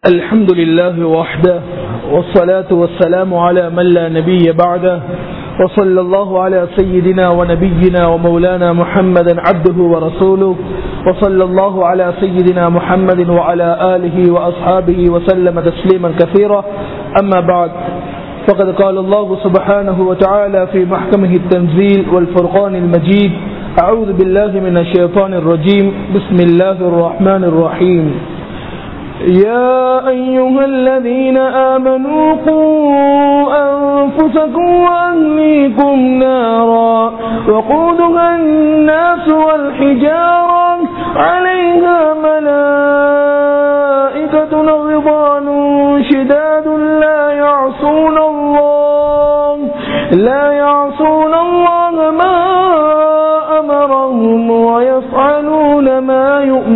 الحمد لله وحده والصلاة والسلام على من لا نبي بعده وصلى الله على سيدنا ونبينا ومولانا محمد عبده ورسوله وصلى الله على سيدنا محمد وعلى آله وأصحابه وسلم تسليما كثيرا. أما بعد، فقد قال الله سبحانه وتعالى في محكمه التنزيل والفرقان المجيد: أعوذ بالله من الشيطان الرجيم، بسم الله الرحمن الرحيم. يا أيها الذين آمنوا قوا أنفسكم وأهليكم نارا وقودها الناس والحجارة عليها ملائكة غضبان شداد لا يعصون الله ما أمرهم ويفعلون ما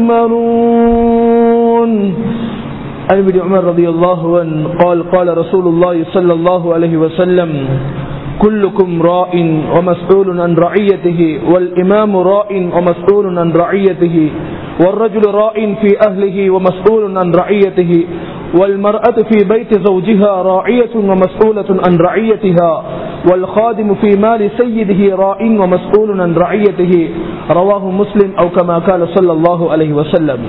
يؤمرون. عن ابن عمر رضي الله عنه قال: قال رسول الله صلى الله عليه وسلم: كلكم راء ومسؤول عن رعيته، والإمام راء ومسؤول عن رعيته، والرجل راء في أهله ومسؤول عن رعيته، والمرأة في بيت زوجها راعية ومسؤولة عن رعيتها، والخادم في مال سيده راء ومسؤول عن رعيته. رواه مسلم أو كما قال صلى الله عليه وسلم.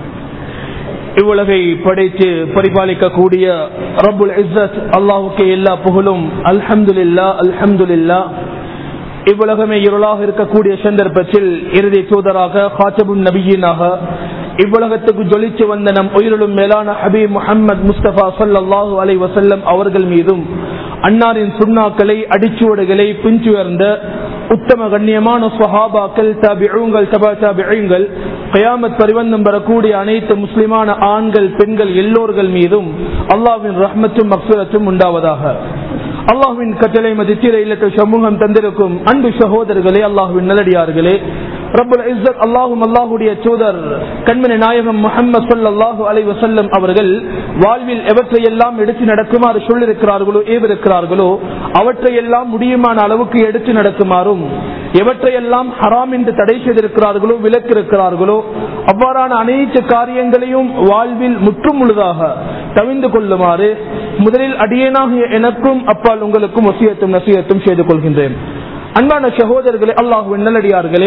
இவ்வுலகை படைத்து பரிபாலிக்க கூடிய ரப்புல் இஸ்ஸத் அல்லாஹ்வுக்கே எல்லா புகழும். அல்ஹம்துலில்லாஹ் அல்ஹம்துலில்லாஹ். இவ்வுலகமே இருளாக இருக்கக்கூடிய சந்தர்ப்பத்தில் இறுதி தூதராக காத்தபுன் நபியினாக இவ்வுலகத்துக்கு ஜொலிச்சு வந்த நம் உயிரிலும் மேலான ஹபீப் முஹம்மது முஸ்தபா ஸல்லல்லாஹு அலைஹி வஸல்லம் அவர்கள் மீதும் அன்னாரின் சுன்னாக்களை அடிச்சுவடுகளை பின்துயர்ந்த உத்தம கண்ணியமான ஸஹாபாக்கள், தாபிஊன்கள், தபா தாபிஈன்கள், கியாமத் பரிவந்தம் வரக்கூடிய அனைத்து முஸ்லிமான ஆண்கள் பெண்கள் எல்லோர்கள் மீதும் அல்லாஹ்வின் ரஹ்மத்தும் மக்ஃபிரத்தும் உண்டாவதாக. அல்லாஹ்வின் கட்டளை மதித்திர இல்லத்தை சமூகம் தந்திருக்கும் அன்பு சகோதரர்களே, அல்லாஹ்வின் நல்லடியார்களே, ரப்புல் இஸ்ஸத் அல்லாஹும் அல்லாஹுடைய தூதர் கண்மணி நாயகம் முஹம்மது ஸல்லல்லாஹு அலைஹி வஸல்லம் அவர்கள் வாழ்வில் எவற்றையெல்லாம் எடுத்து நடக்குமாறு சொல்லிருக்கிறார்களோ ஏவிருக்கிறார்களோ அவற்றையெல்லாம் முடியுமான அளவுக்கு எடுத்து நடக்குமாறும், எவற்றையெல்லாம் ஹராம் என்று தடை செய்திருக்கிறார்களோ விலக்கிருக்கிறார்களோ அவ்வாறான அனைத்து காரியங்களையும் வாழ்வில் முற்றும் முழுதாக தவிர்ந்து கொள்ளுமாறு முதலில் அடியேனாகிய எனக்கும் அப்பால் உங்களுக்கும் வசியத்தும் நசியத்தும் செய்து கொள்கின்றேன். அன்பான சகோதரர்களே, அல்லாஹ்வின் நல்லடியார்களே,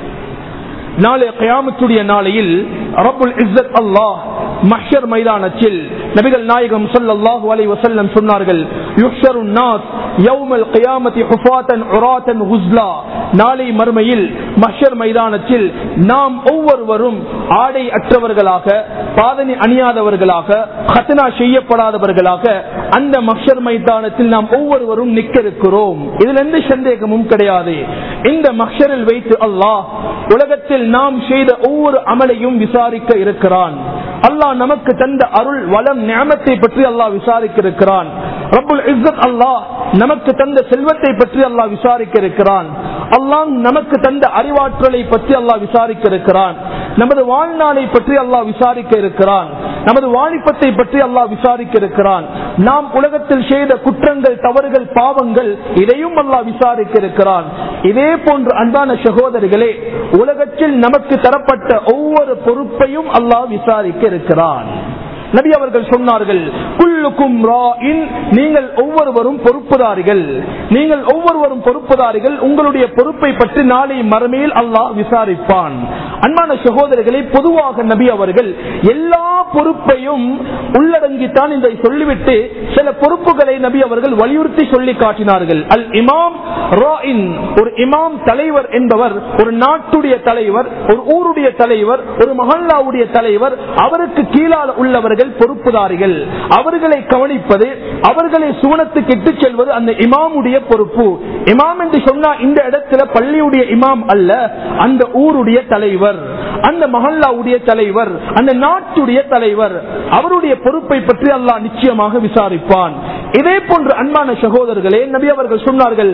நாளை கியாமத்துடைய நாளையில் ரப்புல் இஸ்ஸத் அல்லாஹ் மஹ்ஷர் மைதானத்தில் நபிகள் நாயகம் ஸல்லல்லாஹு அலைஹி வஸல்லம் சொன்னார்கள்: யுஹ்ஷருன் நாஸ் யௌமல் கியாமத்தி ஹுஃபாத்தன் உராத்தன் குஸ்லா. நாளை மறுமையில் மஹ்ஷர் மைதானத்தில் நாம் ஒவ்வொருவரும் ஆடை அற்றவர்களாக, பாதணி அணியாதவர்களாக, ஹத்னா செய்யப்படாதவர்களாக அந்த மஹ்ஷர் மைதானத்தில் நாம் ஒவ்வொருவரும் நிற்க இருக்கிறோம். இதில் எந்த சந்தேகமும் கிடையாது. இந்த மஹ்ஷரில் வைத்து அல்லாஹ் உலகத்தில் நாம் செய்த ஒவ்வொரு அமலையும் விசாரிக்க இருக்கிறான். அல்லாஹ் நமக்கு தந்த அருள் வளம் நியமத்தை பற்றி அல்லாஹ் விசாரிக்க இருக்கிறான். ரப்புல் இஸ்ஸத் அல்லாஹ் நமக்கு தந்த செல்வத்தை பற்றி அல்லாஹ் விசாரிக்க இருக்கிறான். அல்லாஹ் நமக்கு தந்த அறிவாற்றலை பற்றி அல்லாஹ் விசாரிக்க இருக்கிறான். நமது வாழ்நாளை பற்றி அல்லாஹ் விசாரிக்க இருக்கிறான். நமது வாலிபத்தை பற்றி அல்லாஹ் விசாரிக்க இருக்கிறான். நாம் உலகத்தில் செய்த குற்றங்கள், தவறுகள், பாவங்கள் இதையும் அல்லாஹ் விசாரிக்க இருக்கிறான். இதே போன்று அன்பான சகோதரர்களே, உலகத்தில் நமக்கு தரப்பட்ட ஒவ்வொரு பொறுப்பையும் அல்லாஹ் விசாரிக்க இருக்கிறான். நபி அவர்கள் சொன்னார்கள்: குல்லுக்கும் ராஇன், நீங்கள் ஒவ்வொருவரும் பொறுப்புதாரிகள், நீங்கள் ஒவ்வொருவரும் பொறுப்புதாரிகள். உங்களுடைய பொறுப்பை பற்றி நாளை மறுமையில் அல்லாஹ் விசாரிப்பான். அன்பான சகோதரர்களை, பொதுவாக நபி அவர்கள் எல்லா பொறுப்பையும் உள்ளடங்கித்தான் இதை சொல்லிவிட்டு சில பொறுப்புகளை நபி அவர்கள் வலியுறுத்தி சொல்லி காட்டினார்கள். அல் இமாம் ராஇன், ஒரு இமாம் தலைவர் என்பவர் ஒரு நாட்டுடைய தலைவர், ஒரு ஊருடைய தலைவர், ஒரு மஹல்லாவுடைய தலைவர், அவருக்கு கீழால் உள்ளவர்கள் பொறுப்புதாரிகள். அவர்களை கவனிப்பது, அவர்களை சுவனத்துக்கு இட்டுச் செல்வது அந்த இமாமுடைய பொறுப்பு. இமாம் என்று சொன்னா இந்த இடத்துல பள்ளியுடைய இமாம் அல்ல, அந்த ஊருடைய தலைவர், அந்த மஹல்லாவுடைய தலைவர், அந்த நாட்டுடைய தலைவர். அவருடைய பொறுப்பை பற்றி அல்லாஹ் நிச்சயமாக விசாரிப்பான். இதே போன்று அன்பான சகோதரர்களே, நபி அவர்கள் சொன்னார்கள்: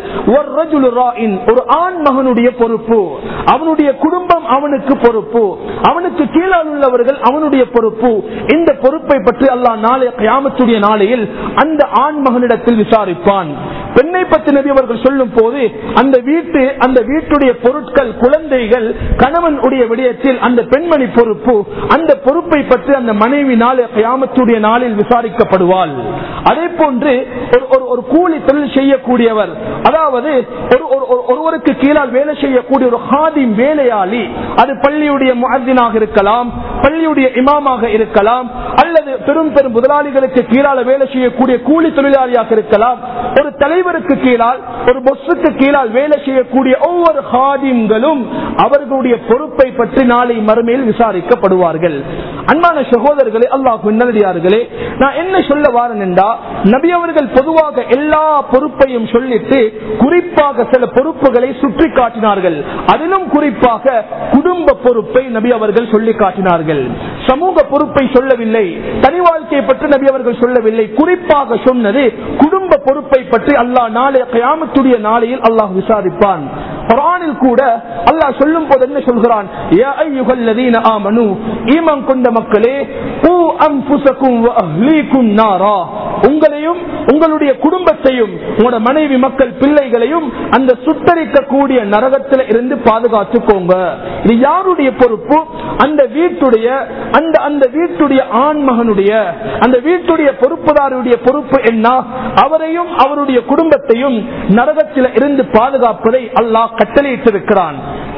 ஒரு ஆண் மகனுடைய பொறுப்பு, அவனுடைய குடும்பம் அவனுக்கு பொறுப்பு, அவனுக்கு கீழால் உள்ளவர்கள் அவனுடைய பொறுப்பு. இந்த பொறுப்பை பற்றி அல்லாஹ் நாளை கியாமத்துடைய நாளையில் அந்த ஆண் மகனிடத்தில் விசாரிப்பான். பெண்ணை பற்றி நபி அவர்கள் சொல்லும் போது அந்த வீட்டுடைய பொருட்கள், குழந்தைகள், கணவன் உடைய விடயத்தில் அந்த பெண்மணி பொறுப்பு, அந்த பொறுப்பை பற்றி அந்த மனைவி நாள் கியாமத்துடைய நாளில் விசாரிக்கப்படுவாள். அதே போன்று ஒரு கூலி தொழில் செய்யக்கூடியவர், அதாவது ஒருவருக்கு கீழால் வேலை செய்யக்கூடிய ஒரு ஹாதிம், வேலையாளி, அது பள்ளியுடைய முஅத்தினாக இருக்கலாம், பள்ளியுடைய இமாமாக இருக்கலாம், அல்லது பெரும் பெரும் முதலாளிகளுக்கு கீழால் வேலை செய்யக்கூடிய கூலி தொழிலாளியாக இருக்கலாம். ஒரு தலைவருக்கு கீழால், ஒரு பொஸ்ஸுக்கு கீழால் வேலை செய்யக்கூடிய ஒவ்வொரு ஹாதிம்களும் அவர்களுடைய பொறுப்பை பற்றி நாளை மறுமையில் விசாரிக்கப்படுவார்கள். அன்பான சகோதரர்களே, அல்லாஹ்வின் நல்லடியார்களே, நான் என்ன சொல்ல வாரேன் என்றா, நபி அவர்கள் பொதுவாக எல்லா பொறுப்பையும் சொல்லிட்டு குறிப்பாக சில பொறுப்புகளை சுற்றி காட்டினார்கள். அதிலும் குறிப்பாக குடும்ப பொறுப்பை நபி அவர்கள் சொல்லி காட்டினார்கள். சமூக பொறுப்பை சொல்லவில்லை, தனி வாழ்க்கையை பற்றி நபி அவர்கள் சொல்லவில்லை. குறிப்பாக சொன்னது குடும்ப பொறுப்பை பற்றி. அல்லாஹ் நாளை கியாமத்துடைய நாளையில் அல்லாஹ் விசாரிப்பான். குர்ஆனில் கூட அல்லாஹ் சொல்லும் போது என்ன சொல்கிறான்? யா அய்யுஹல்லதீன ஆமனூ, ஈமான் கொண்ட மக்களே, கூ அன்ஃபுஸகும் வ அஹ்லீகும் நாரா, உங்களையும் உங்களுடைய குடும்பத்தையும் உங்களுடைய மனைவி மக்கள் பிள்ளைகளையும் அந்த சுட்டரிக்கக்கூடிய நரகத்தில் இருந்து பாதுகாத்துக்கோங்க. இது யாருடைய பொறுப்பு? அந்த வீட்டுடைய ஆண்மகனுடைய, அந்த வீட்டுடைய பொறுப்புதாருடைய பொறுப்பு என்ன? அவரையும் அவருடைய குடும்பத்தையும் நரகத்தில் இருந்து பாதுகாப்பதை அல்லாஹ் கட்டளையிட்டிருக்கிறான்.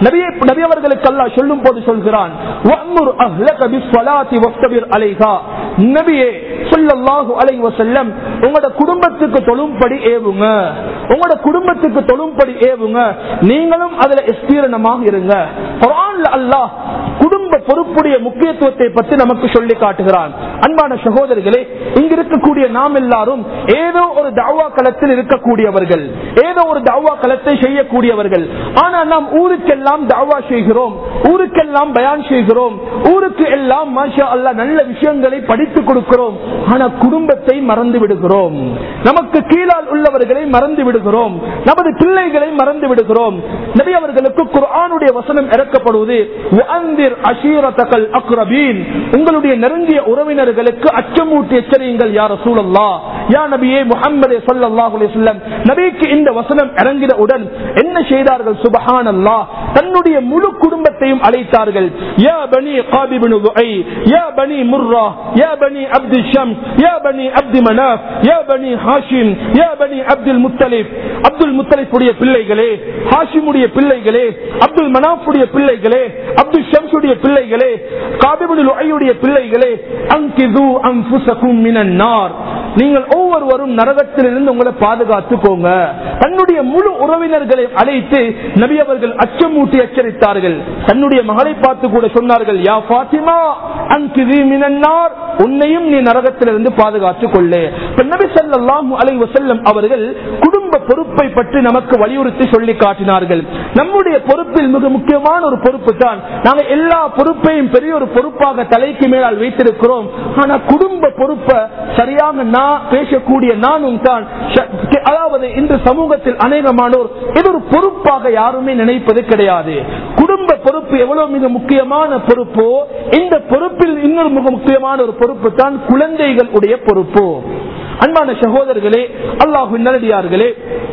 நபி அவர்களுக்கு அல்லாஹ் சொல்லும் போது சொல்கிறான், வஅ்முர் அஹ்லக பிஸ்ஸலாத்தி வஸ்தபிர் அலைஹா, நபியே ஸல்லல்லாஹு அலைஹி வஸல்லம், உங்களோட குடும்பத்துக்கு தொழும்படி ஏவுங்க, உங்களோட குடும்பத்துக்கு தொழும்படி ஏவுங்க, நீங்களும் அதுல ஸ்திரமாக இருங்க. குர்ஆன்ல அல்லாஹ் குடும்ப பொறுப்புடைய முக்கியத்துவத்தை பற்றி நமக்கு சொல்லி காட்டுகிறான். அன்பான சகோதரர்களே, இங்க இருக்கக்கூடிய நாம் எல்லாரும் ஏதோ ஒரு தஅவா களத்தில் இருக்கக்கூடியவர்கள், ஏதோ ஒரு தஅவா களத்தை செய்யக்கூடியவர்கள். ஆனா நாம் ஊருக்கெல்லாம் தஅவா செய்கிறோம், ஊருக்கெல்லாம் பயான் செய்கிறோம், ஊருக்கு எல்லாம் மாஷா அல்லாஹ் நல்ல விஷயங்களை படித்துக் கொடுக்கிறோம். ஆனா குடும்பத்தை மறந்து விடுகிறோம், நமக்கு கீழால் உள்ளவர்களை மறந்து விடுகிறோம், நமது பிள்ளைகளை மறந்து விடுகிறோம். நபி அவர்களுக்கு குர்ஆனுடைய வசனம் இறக்கப்படுவது, வஅன்திர் அஷீரத்தகல் அக்ரபீன், உங்களுடைய நெருங்கிய உறவினர்களுக்கு அச்சமூட்டி எச்சரியுங்கள் யா ரசூலல்லாஹ், யா நபியே முஹம்மதே ஸல்லல்லாஹு அலைஹி வஸல்லம். நபிக்கு இந்த வசனம் இறங்கியவுடன் என்ன செய்தார்கள்? சுப்ஹானல்லாஹ், தன்னுடைய முழு குடும்பத்தையும் அழைத்தார்கள். யா பனி காப் இப்னு துஐ, யா பனி முர்ரா, யா பனி அப்து ஷம்ஸ், யா பனி அப்து மனாஃப், யா பனி ஹாஷிம், யா பனி அப்துல் முத்தலிப், அப்துல் முத்தலிஃபுடைய பிள்ளைகளே, ஹாஷிமுடைய பிள்ளைகளே, அப்துல் மனாஃபுடைய பிள்ளைகளே, அப்துல் ஷம்ஸுடைய பிள்ளைகளே, காப் இப்னு லுஐயுடைய பிள்ளைகளே, அன்கிது அன்ஃபுஸகும் மினன் நார், நீங்கள் ஒவ்வொருவரும் நரகத்திலிருந்து உங்களை பாதுகாத்துக்கோங்க. தன்னுடைய முழு உறவினர்களை அழைத்து நபி அவர்கள் அச்சமூட்டி எச்சரித்தார்கள். தன்னுடைய மகளை பார்த்து கூட சொன்னார்கள், யா ஃபாத்திமா அன்கிதி மினன் நார், உன்னையும் நீ நரகத்திலிருந்து பாதுகாத்துக் கொள்ளு. நபி ஸல்லல்லாஹு அலைஹி வஸல்லம் அவர்கள் குடும்ப பொறுப்பை பற்றி நமக்கு வலியுறுத்தி சொல்லி காட்டினார்கள். நம்முடைய பொறுப்பில் மிக முக்கியமான ஒரு பொறுப்பு தான். நாங்கள் எல்லா பொறுப்பையும் பெரிய ஒரு பொறுப்பாக தலைக்கு மேலால் வைத்திருக்கிறோம். ஆனா குடும்ப பொறுப்பை சரியாக நான் பேசக்கூடிய நானும் தான், அதாவது இந்த சமூகத்தில் அநேகமானோர் இது ஒரு பொறுப்பாக யாருமே நினைப்பது கிடையாது. குடும்ப பொறுப்பு எவ்வளவு மிக முக்கியமான பொறுப்போ, இந்த பொறுப்பில் இன்னொரு மிக முக்கியமான ஒரு பொறுப்பு தான் குழந்தைகள் உடைய பொறுப்பு. அன்பான சகோதரர்களே, அல்லாஹ்வின் நல்லடியார்களே,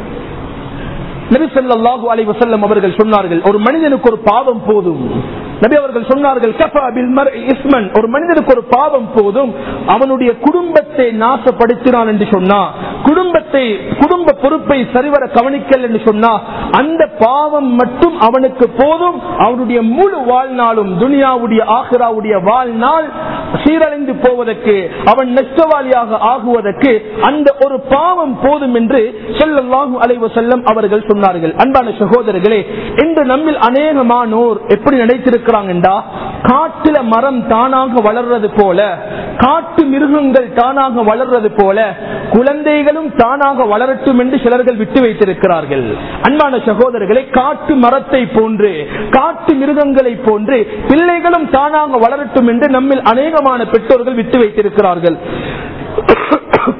நபி ஸல்லல்லாஹு அலைஹி வஸல்லம் அவர்கள் சொன்னார்கள், ஒரு மனிதனுக்கு ஒரு பாவம் போதும். நபி அவர்கள் சொன்னார்கள், கஃபா பில் மர்இ இஸ்மன், ஒரு மனிதனுக்கு ஒரு பாவம் போதும் அவனுடைய குடும்பத்தை நாசப்படுத்தினான் என்று சொன்னா, குடும்ப பொறுப்பை சரிவர கவனிக்கல் என்று சொன்னா, அந்த பாவம் மட்டும் அவனுக்கு போதும். அவனுடைய முழு வாழ்நாளும், துனியாவுடைய ஆகிராவுடைய வாழ்நாள் சீரழிந்து போவதற்கு, அவன் நஷ்டவாளியாக ஆகுவதற்கு அந்த ஒரு பாவம் போதும் என்று ஸல்லல்லாஹு அலைஹி வஸல்லம் அவர்கள் சொன்னார்கள். அன்பான சகோதரர்களே, இன்று நம்மில் அநேகமானோர் எப்படி நினைத்திருக்கிறாங்க, காட்டுல மரம் தானாக வளர்றது போல, காட்டு மிருகங்கள் தானாக வளர்றது போல குழந்தைகளும் தானாக வளரட்டும் என்று சிலர்கள் விட்டு வைத்திருக்கிறார்கள். அன்பான சகோதரர்களை, காட்டு மரத்தை போன்று, காட்டு மிருகங்களை போன்று பிள்ளைகளும் தானாக வளரட்டும் என்று நம்மில் அநேகமான பெற்றோர்கள் விட்டு வைத்திருக்கிறார்கள்.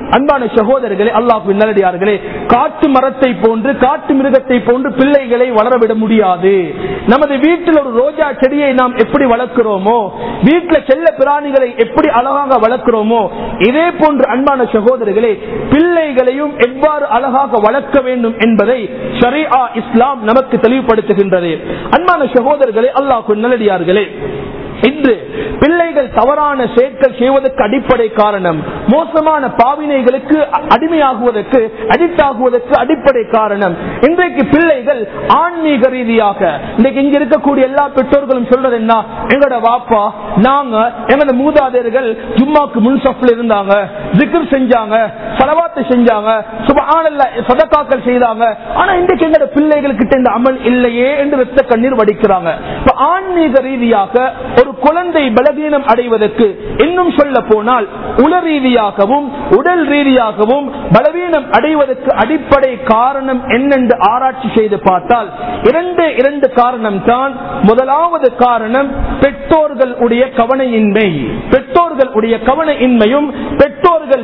அன்பான சகோதரர்களே, அல்லாஹ்வின் நல்லடியார்களே, காட்டு மரத்தை போன்று காட்டு மிருகத்தை போன்று பிள்ளைகளை வளரவிட முடியாது. நமது வீட்டில் ஒரு ரோஜா செடியை நாம் எப்படி வளர்க்கிறோமோ, வீட்டில் செல்ல பிராணிகளை எப்படி அழகாக வளர்க்கிறோமோ, இதே போன்று அன்பான சகோதரர்களே பிள்ளைகளையும் எவ்வாறு அழகாக வளர்க்க வேண்டும் என்பதை ஷரீஆ இஸ்லாம் நமக்கு தெளிவுபடுத்துகின்றது. அன்பான சகோதரர்களே, அல்லாஹ்வின் நல்லடியார்களே, இன்று பிள்ளைகள் தவறான செயற்கள் செய்வதற்கு அடிப்படை காரணம், மோசமான பாவினைகளுக்கு அடிமையாகுவதற்கு அடிக்ட் ஆகுவதற்கு அடிப்படை காரணம் இன்றைக்கு பிள்ளைகள் ஆன்மீக ரீதியாக இன்றைக்கு இங்க இருக்கக்கூடிய எல்லா பெற்றோர்களும் சொல்றது என்ன, எங்களோட வாப்பா நாங்க எங்களோட மூதாதையர்கள் ஜும்மாக்கு முன்சப்ல இருந்தாங்க, ஜிக்ர் செஞ்சாங்க, ஸலவாத் செஞ்சாங்க, சுப்ஹானல்லாஹ் சதகாக்கள் செய்தாங்க, ஆனா இன்றைக்கு எங்களோட பிள்ளைகள் கிட்ட இந்த அமல் இல்லையே என்று ரத்த கண்ணீர் வடிக்கிறாங்க. இப்ப ஆன்மீக ரீதியாக ஒரு குழந்தை பலவீனம் அடைவதற்கு, இன்னும் சொல்ல போனால் உள ரீதியாகவும் உடல் ரீதியாகவும் பலவீனம் அடைவதற்கு அடிப்படை காரணம் என்னென்று ஆராய்ச்சி செய்து பார்த்தால் இரண்டு காரணம் தான். முதலாவது காரணம் பெற்றோர்களுடைய கவனையின்மை. பெற்றோர்களுடைய கவனையின்மையும் பெற்றோர்கள்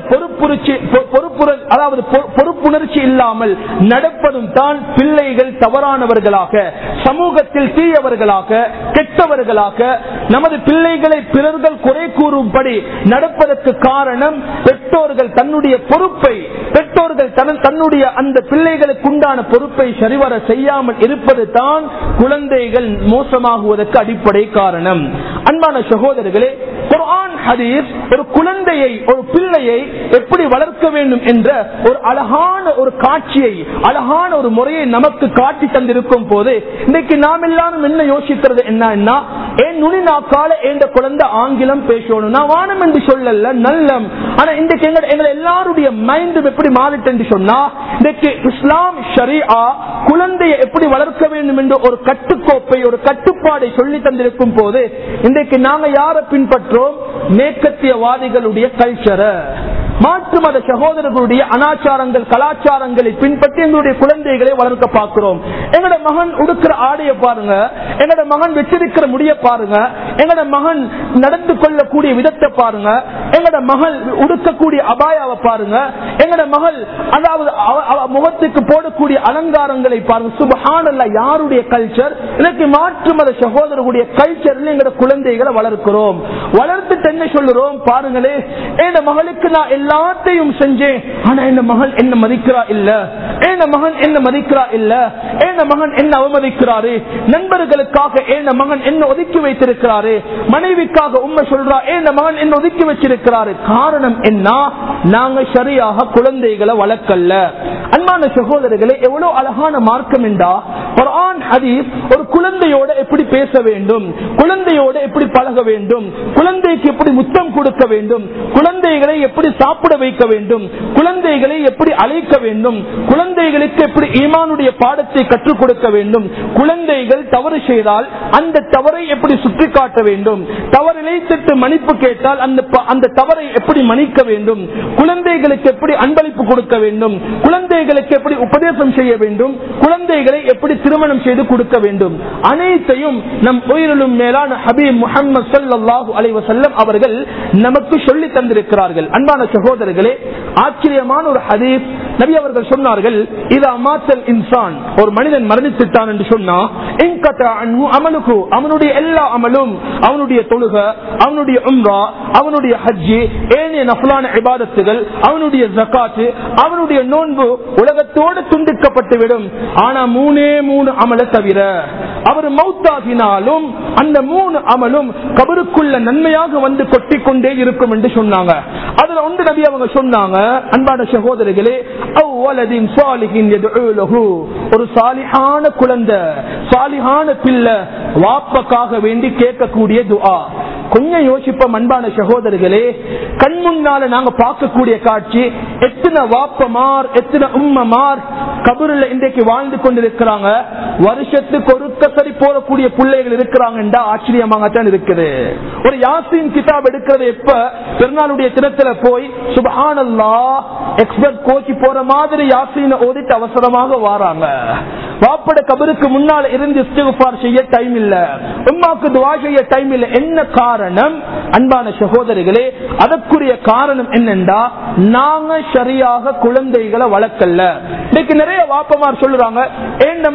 பொறுப்புணர்ச்சி இல்லாமல் நடப்பதும் தான் பிள்ளைகள் தவறானவர்களாக, சமூகத்தில் தீயவர்களாக, கெட்டவர்களாக, நமது பிள்ளைகளை பிறர்கள் குறை கூறும்படி நடப்பதற்கு காரணம் பெற்றோர்கள் தன்னுடைய பொறுப்பை, பெற்றோர்கள் தன்னுடைய அந்த பிள்ளைகளுக்கு உண்டான பொறுப்பை சரிவர செய்யாமல் இருப்பது தான் குழந்தைகள் மோசமாகுவதற்கு அடிப்படை காரணம். அன்பான சகோதரர்களே, குர்ஆன் ஹதீஸ் ஒரு குழந்தையை, ஒரு பிள்ளையை எப்படி வளர்க்க வேண்டும் என்ற ஒரு அழகான ஒரு காட்சியை, அழகான ஒரு முறையை நமக்கு காட்டி தந்திருக்கும் போது இன்றைக்கு நாம் எல்லாரும் என்ன யோசிக்கிறது என்ன, ஏன் நுனி நாக்கால என்ற குழந்தை ஆங்கிலம் பேசணும், நான் வானம் என்று சொல்லல நல்லம். ஆனா இன்றைக்கு எங்க எல்லாருடைய மைண்டும் எப்படி மாறிட்டு என்று சொன்னா, இன்றைக்கு இஸ்லாம் ஷரீஆ குழந்தையை எப்படி வளர்க்க வேண்டும் என்று ஒரு கட்டுக்கோப்பை, ஒரு கட்டுப்பாடை சொல்லி தந்திருக்கும் போது இன்றைக்கு நாங்க யாரை பின்பற்றோம், மேற்கத்தியவாதிகளுடைய கல்ச்சரை, மாற்று மத சகோதரர்களுடைய அனாச்சாரங்கள், கலாச்சாரங்களை பின்பற்றி எங்களுடைய குழந்தைகளை வளர்க்க பார்க்கிறோம். எங்களோட மகன் உடுக்கிற ஆடையை பாருங்க, எங்களோட மகன் வச்சிருக்கிற முடிய பாருங்க, எங்களோட மகன் நடந்து கொள்ளக்கூடிய விதத்தை பாருங்க, எங்களோட மகள் உடுக்கக்கூடிய அபாயாவை பாருங்க, எங்களோட மகள் அதாவது முகத்துக்கு போடக்கூடிய அலங்காரங்களை பாருங்க. சுப்ஹானல்லாஹ், யாருடைய கல்ச்சர்? எனக்கு மாற்று மத சகோதரர்களுடைய கல்ச்சர்ல எங்களோட குழந்தைகளை வளர்க்கிறோம். வளர்த்துட்டு என்ன சொல்லுறோம் பாருங்களே, என் மகளுக்கு நான் எல்லாத்தையும் செஞ்சேன், ஆனா என்ன மகள் என்ன மதிக்கிறா இல்ல, என்ன மகன் என்ன மதிக்கிறா இல்ல, என்ன மகன் என்ன அவமதிக்கிறாரு, நண்பர்களுக்காக என்ன மகன் என்ன ஒதுக்கி வைத்திருக்கிறாரு, மனைவிக்காக உண்மை சொல்றா என்ன மகன் என்ன ஒதுக்கி வச்சிருக்கிறாரு. காரணம் என்ன? நாங்க சரியாக குழந்தைகளை வளர்க்கல. அன்பான சகோதரர்களே, எவ்வளவு அழகான மார்க்கம் என்றா, குர்ஆன் ஹதீஸ் ஒரு குழந்தையோட எப்படி பேச வேண்டும், குழந்தையோட எப்படி பழக வேண்டும், குழந்தைக்கு எப்படி முத்தம் கொடுக்க வேண்டும், குழந்தைகளை எப்படி சாப்பிட வைக்க வேண்டும், குழந்தைகளை எப்படி அழைக்க வேண்டும், குழந்தைகளுக்கு எப்படி ஈமானுடைய பாடத்தை கற்றுக் கொடுக்க வேண்டும், குழந்தைகள் தவறு செய்தால் அந்த தவறை எப்படி சுட்டி காட்ட வேண்டும், தவறிலை திட்டு மன்னிப்பு கேட்டால் அந்த தவறை எப்படி மன்னிக்க வேண்டும், குழந்தைகளுக்கு எப்படி அன்பளிப்பு கொடுக்க வேண்டும், குழந்தைகளுக்கு எப்படி உபதேசம் செய்ய வேண்டும், குழந்தைகளை எப்படி திருமணம் செய்து கொடுக்க வேண்டும், அனைத்தையும் நம் உயிரிலும் மேலான ஹபீப் முஹம்மது ஸல்லல்லாஹு அலைஹி வஸல்லம் அவர்கள் நமக்கு சொல்லி தந்திருக்கிறார்கள். அன்பான சகோதரர்களே, ஆச்சரியமான ஒரு ஹதீஸ் நபி அவர்கள் சொன்னார்கள், இதா மாத்தல் இன்சான், ஒரு மனிதன் மரணித்துட்டான் என்று சொன்னா, இன்கதா அன்ஹு அமலுஹு, அவனுடைய எல்லா அமலும், அவனுடைய தொழுக, அவனுடைய உம்ரா, அவனுடைய ஹஜ், ஏனைய நஃபிலான இபாதத்துகள், அவனுடைய ஜகாத், அவனுடைய நோன்பு உலகத்தோடு துண்டிக்கப்பட்டுவிடும். ஆனா மூணே அமல தவிர, அவர் மௌத்தாகினாலும் அந்த 3 அமலும் கபருக்குள்ள நன்மையாக வந்து கொட்டிக்கொண்டே இருக்கும் என்று சொன்னாங்க. அதுல ஒன்று நபி அவங்க சொன்னாங்க, அன்பான சகோதரர்களே, அவ்வலதின் சாலிஹின் யதுஉ லஹு, ஒரு சாலிஹான குழந்தை, சாலிஹான பிள்ளை வாப்பக்காக வேண்டி கேட்கக்கூடிய துஆ. கொஞ்சம் யோசிப்போம் அன்பான சகோதரர்களே, கண் முன்னால நாங்க பார்க்கக்கூடிய காட்சி, எத்தனை வாப்பமார், எத்தனை உம்மமார் கபருல இன்றைக்கு வாழ்ந்து கொண்டிருக்கிறாங்க. வருஷத்துக்கு ஒரு கசரி போறக்கூடிய பிள்ளைகள் இருக்கிறாங்க, ஆச்சரியமாகத்தான் இருக்குது. ஒரு யாசின் கிதாப் எடுக்கிறது எப்ப, பெருநாளுடைய தினத்துல போய் சுப்ஹானல்லாஹ் எக்ஸ்பர்ட் கோச்சி போற மாதிரி யாசின் ஓதிட்டு அவசரமாக வாராங்க. வாப்பட கபருக்கு முன்னால் இருந்து இஸ்திக்ஃபார் செய்ய டைம் இல்ல, உம்மாக்கு துஆ செய்ய டைம் இல்ல. என்ன காரணம்? அன்பான சகோதரிகளே, அதற்குரிய காரணம் என்னென்றா நாங்க சரியாக குழந்தைகளை வளர்க்கல. இன்னைக்கு நிறைய வாப்பமார் சொல்றாங்க, என்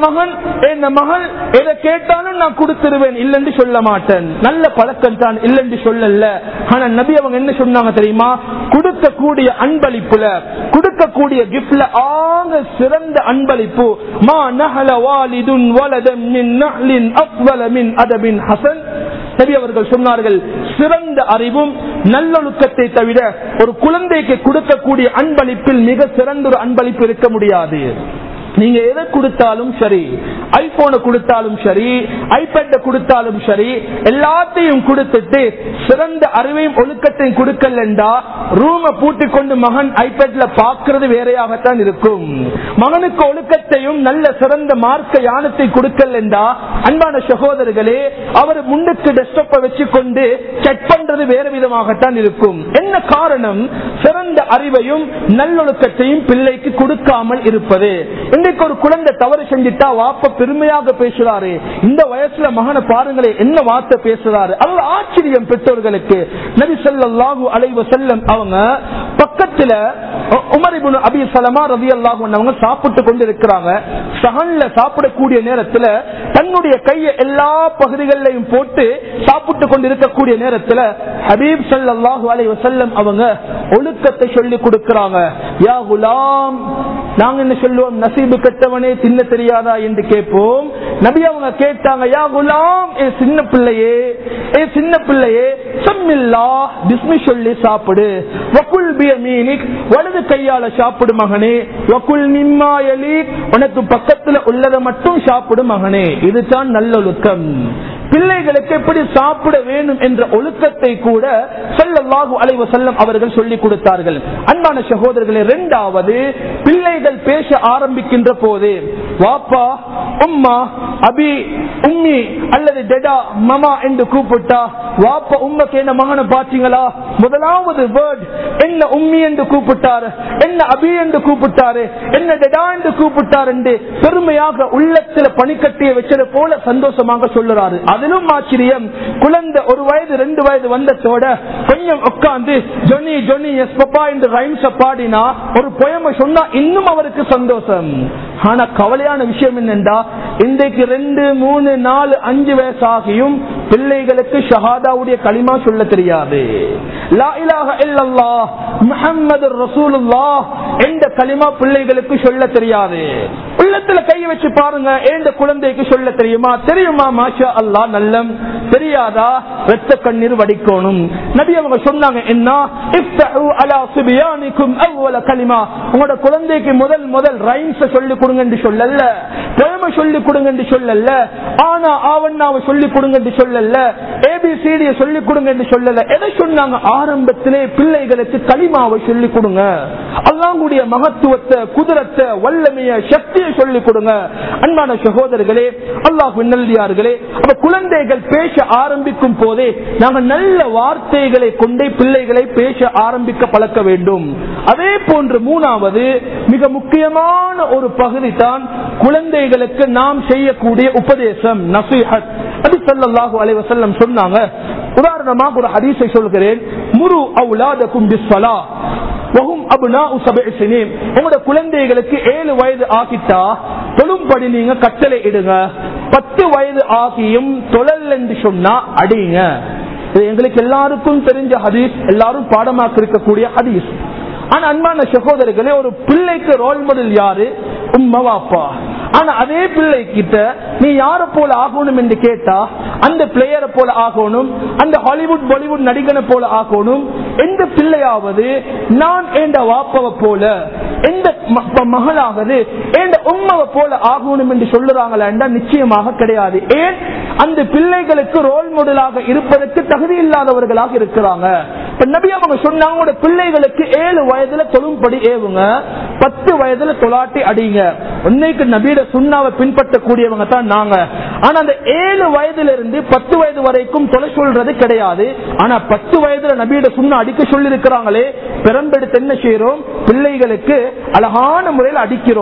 மகன் எதை கேட்டாலும் நான் கொடுத்துருவேன், இல்லன்னு சொல்ல மாட்டேன். நல்ல பழக்கம் தான், இல்லன்னு சொல்லல. ஆனா நபி அவங்க என்ன சொன்னாங்க தெரியுமா? கொடுக்கக்கூடிய அன்பளிப்புல, கொடுக்கக்கூடிய கிஃப்ட்ல ஆக சிறந்த அன்பளிப்பு மா நஹல வாலிதுன் வலதன் மின் நஹ்லின் அஃவல மின் அதபின் ஹஸன். நபி அவர்கள் சொன்னார்கள், சிறந்த அறிவும் நல்லொழுக்கத்தை தவிர ஒரு குழந்தைக்கு கொடுக்கக்கூடிய அன்பளிப்பில் மிக சிறந்த ஒரு அன்பளிப்பு இருக்க முடியாது. நீங்க எதை கொடுத்தாலும் சரி, ஐபோனை கொடுத்தாலும் சரி, ஐபேட் கொடுத்தாலும் சரி, எல்லாத்தையும் கொடுத்துட்டு சிறந்த அறிவையும் ஒழுக்கத்தையும் கொடுக்கலண்டா ரூமை பூட்டி கொண்டு மகன் ஐபேட்ல பாக்குறது வேறையாகத்தான் இருக்கும். மகனுக்கு ஒழுக்கத்தையும் நல்ல சிறந்த மார்க்க யானத்தை கொடுக்கலண்டா அன்பான சகோதரர்களே, அவர் முன்னுக்கு டெஸ்க்டாப்பை வச்சு கொண்டு செக் பண்றது வேற விதமாகத்தான் இருக்கும். என்ன காரணம்? சிறந்த அறிவையும் நல்லொழுக்கத்தையும் பிள்ளைக்கு கொடுக்காமல் இருப்பது. இன்னைக்கு ஒரு குழந்தை தவறு செஞ்சிட்டா வாப்ப பெருமையாக பேசுறாரு, இந்த வயசுல மகனை பாருங்களே என்ன வார்த்தை பேசுறாரு. அது ஆச்சரியம் பெற்றோர்களுக்கு. நபி ஸல்லல்லாஹு அலைஹி வஸல்லம் அவங்க பக்கத்துல உமர் இப்னு அபி ஸலமா ரலியல்லாஹு அன்ஹு அவங்க சாப்பிட்டு கொண்டு இருக்கிறாங்க. சஹன்ல சாப்பிடக்கூடிய நேரத்துல தன்னுடைய கையை எல்லா பகுதிகளிலையும் போட்டு சாப்பிட்டு கொண்டு இருக்கக்கூடிய நேரத்துல ஹபீப் ஸல்லல்லாஹு அலைஹி வஸல்லம் அவங்க ஒழுக்கத்தை சொல்லி கொடுக்கிறாங்க. யா குலாம், நாங்க என்ன சொல்லுவோம்? நசீபு கெட்டவனே, தின்ன தெரியாதா என்று கேட்போம். நபி அவங்க கேட்டாங்க, யா குலாம், ஏ சின்ன பிள்ளையே, ஏ சின்ன பிள்ளையே, சம்மில்லாஹ், பிஸ்மி சொல்லி சாப்பிடு. வகுல் பியமீனிக், வலது கையால சாப்பிடு மகனே. வகுல் மிம்மா யலீக், உனக்கு பக்கத்துல உள்ளதை மட்டும் சாப்பிடு மகனே. இதுதான் நல்லொழுக்கம். பிள்ளைகளுக்கு எப்படி சாப்பிட வேண்டும் என்ற ஒழுக்கத்தை கூட ஸல்லல்லாஹு அலைஹி வஸல்லம் அவர்கள் சொல்லிக் கொடுத்தார்கள். அன்பான சகோதரர்களே, இரண்டாவது, பிள்ளைகள் பேச ஆரம்பிக்கின்ற போது வாப்பா, உம்மா, அபி, உம்மி அல்லது டெடா, மமா என்று கூப்பிட்டா வாப்பா உம்மக்கு என்ன மகனை பாத்தீங்களா? முதலாவது வேர்ட் என்ன உம்மி என்று கூப்பிட்டாரு, என்ன அபி என்று கூப்பிட்டாரு, என்ன டெடா என்று கூப்பிட்டார் என்று பெருமையாக உள்ளத்தில் பனிக்கட்டிய வச்சது போல சந்தோஷமாக சொல்லுறாரு. அதிலும் ஆச்சரியம், குழந்தை 1 வயது 2 வயது வந்ததோட கொஞ்சம் உட்கார்ந்து ஜொனி ஜொனி எஸ் பப்பா என்று ரைம்ஸ் பாடினா, ஒரு போயமை சொன்னா இன்னும் அவருக்கு சந்தோஷம். ஆனா கவலையான விஷயம் என்னென்றா, இன்றைக்கு 2, 3, 4, 5 வயசு ஆகியும் பிள்ளைகளுக்கு ஷஹாதாவுடைய கலிமா சொல்ல தெரியாது. லா இலாஹ இல்லல்லாஹ் முஹம்மதுர் ரசூலுல்லாஹ் என்ற கலிமா பிள்ளைகளுக்கு சொல்ல தெரியாது. உள்ளத்துல கை வச்சு பாருங்க, எந்த குழந்தைக்கு சொல்ல தெரியுமா? தெரியுமா? மாஷா அல்லாஹ், நல்லம். தெரியாதா? ரத்த கண்ணீர் வடிக்கணும். நபி அவங்க சொன்னாங்க, என்ன இஃப்தஹு அலா சுபியானிக்கும் அவ்வல கலிமா, உங்களோட குழந்தைக்கு முதல் ரைம்ஸ் சொல்லி கொடுங்க என்று சொல்லல, போயமை சொல்லி கொடுங்க என்று சொல்லல, ஆனா ஆவண்ணாவை சொல்லி கொடுங்க என்று சொல்லல, ஏபிசிடி சொல்லி கொடுங்க என்று சொல்லல. எதை சொன்னாங்க? ஆரம்பத்திலே பிள்ளைகளுக்கு கலிமாவை சொல்லி கொடுங்க, அல்லாஹ்வுடைய மகத்துவத்தை, குதிரத்தை, வல்லமைய, சக்தியை சொல்லி கொடுங்க. அன்பான சகோதரர்களே, அல்லாஹ்வின் நல்லடியார்களே, அப்ப குழந்தைகள் பேச ஆரம்பிக்கும் போதே நாங்கள் நல்ல வார்த்தைகளை கொண்டே பிள்ளைகளை பேச ஆரம்பிக்க பழக்க வேண்டும். அதே போன்று மூணாவது மிக முக்கியமான ஒரு பகுதி தான் குழந்தைகளுக்கு நாம் செய்யக்கூடிய உபதேசம், நசீஹத். நபி ஸல்லல்லாஹு அலைஹி வஸல்லம் சொன்னாங்க, உதாரணமாக ஒரு ஹதீஸை சொல்கிறேன், முரு அவுலாதகும் பிஸ்ஸலாஹ் வஹும் அப்னாஉ 7 சினீன். உங்களோட குழந்தைகளுக்கு 7 வயது ஆகிட்டா தொழும்படி நீங்க கட்டளை இடுங்க. 10 வயது ஆகியும் தொழல் என்று சொன்னா அடிங்க. இது எங்களுக்கு எல்லாருக்கும் தெரிஞ்ச ஹதீஸ், எல்லாரும் பாடமாக்க இருக்கக்கூடிய ஹதீஸ். ஆனா அன்பான சகோதரர்களே, ஒரு பிள்ளைக்கு ரோல் மாடல் யாரு? உம்மா வாப்பா. ஆனா அதே பிள்ளை கிட்ட நீ யார போல ஆகணும் என்று கேட்டா அந்த பிளேயரை போல ஆகணும், அந்த ஹாலிவுட் பாலிவுட் நடிகனை போல ஆகணும். எந்த பிள்ளையாவது நான் எந்த வாப்பாவை போல, எந்த மகளாவது எந்த உம்மாவை போல ஆகணும் என்று சொல்லுறாங்களா? நிச்சயமாக கிடையாது. ஏன்? அந்த பிள்ளைகளுக்கு ரோல் மாடலாக இருப்பதற்கு தகுதி இல்லாதவர்களாக இருக்கிறாங்க. நபி அவங்க சொன்னாங்க, பிள்ளைகளுக்கு 7 வயதுல தொழும்படி ஏவுங்க, 10 வயதுல தொலாட்டி அடிங்க. இன்னைக்கு நபியோட சுன்னாவை பின்பற்றக்கூடியவங்க தான் நாங்க. ஆனா அந்த 7 வயதுல இருந்து 10 வயது வரைக்கும் தொலை சொல்றது கிடையாது. ஆனா 10 வயதுல நபியோட சுன்னா அடிக்க சொல்லி இருக்கிறாங்களே, பெரும்பெடுத்து என்ன செய்யறோம்? பிள்ளைகளுக்கு அழகான முறையில் அடிக்கிறோம்.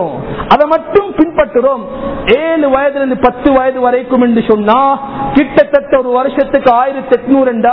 அதை மட்டும் பின்பற்றுறோம். 7 வயதிலிருந்து 10 வயது வரைக்கும் என்று சொன்னா கிட்டத்தட்ட ஒரு வருஷத்துக்கு 1800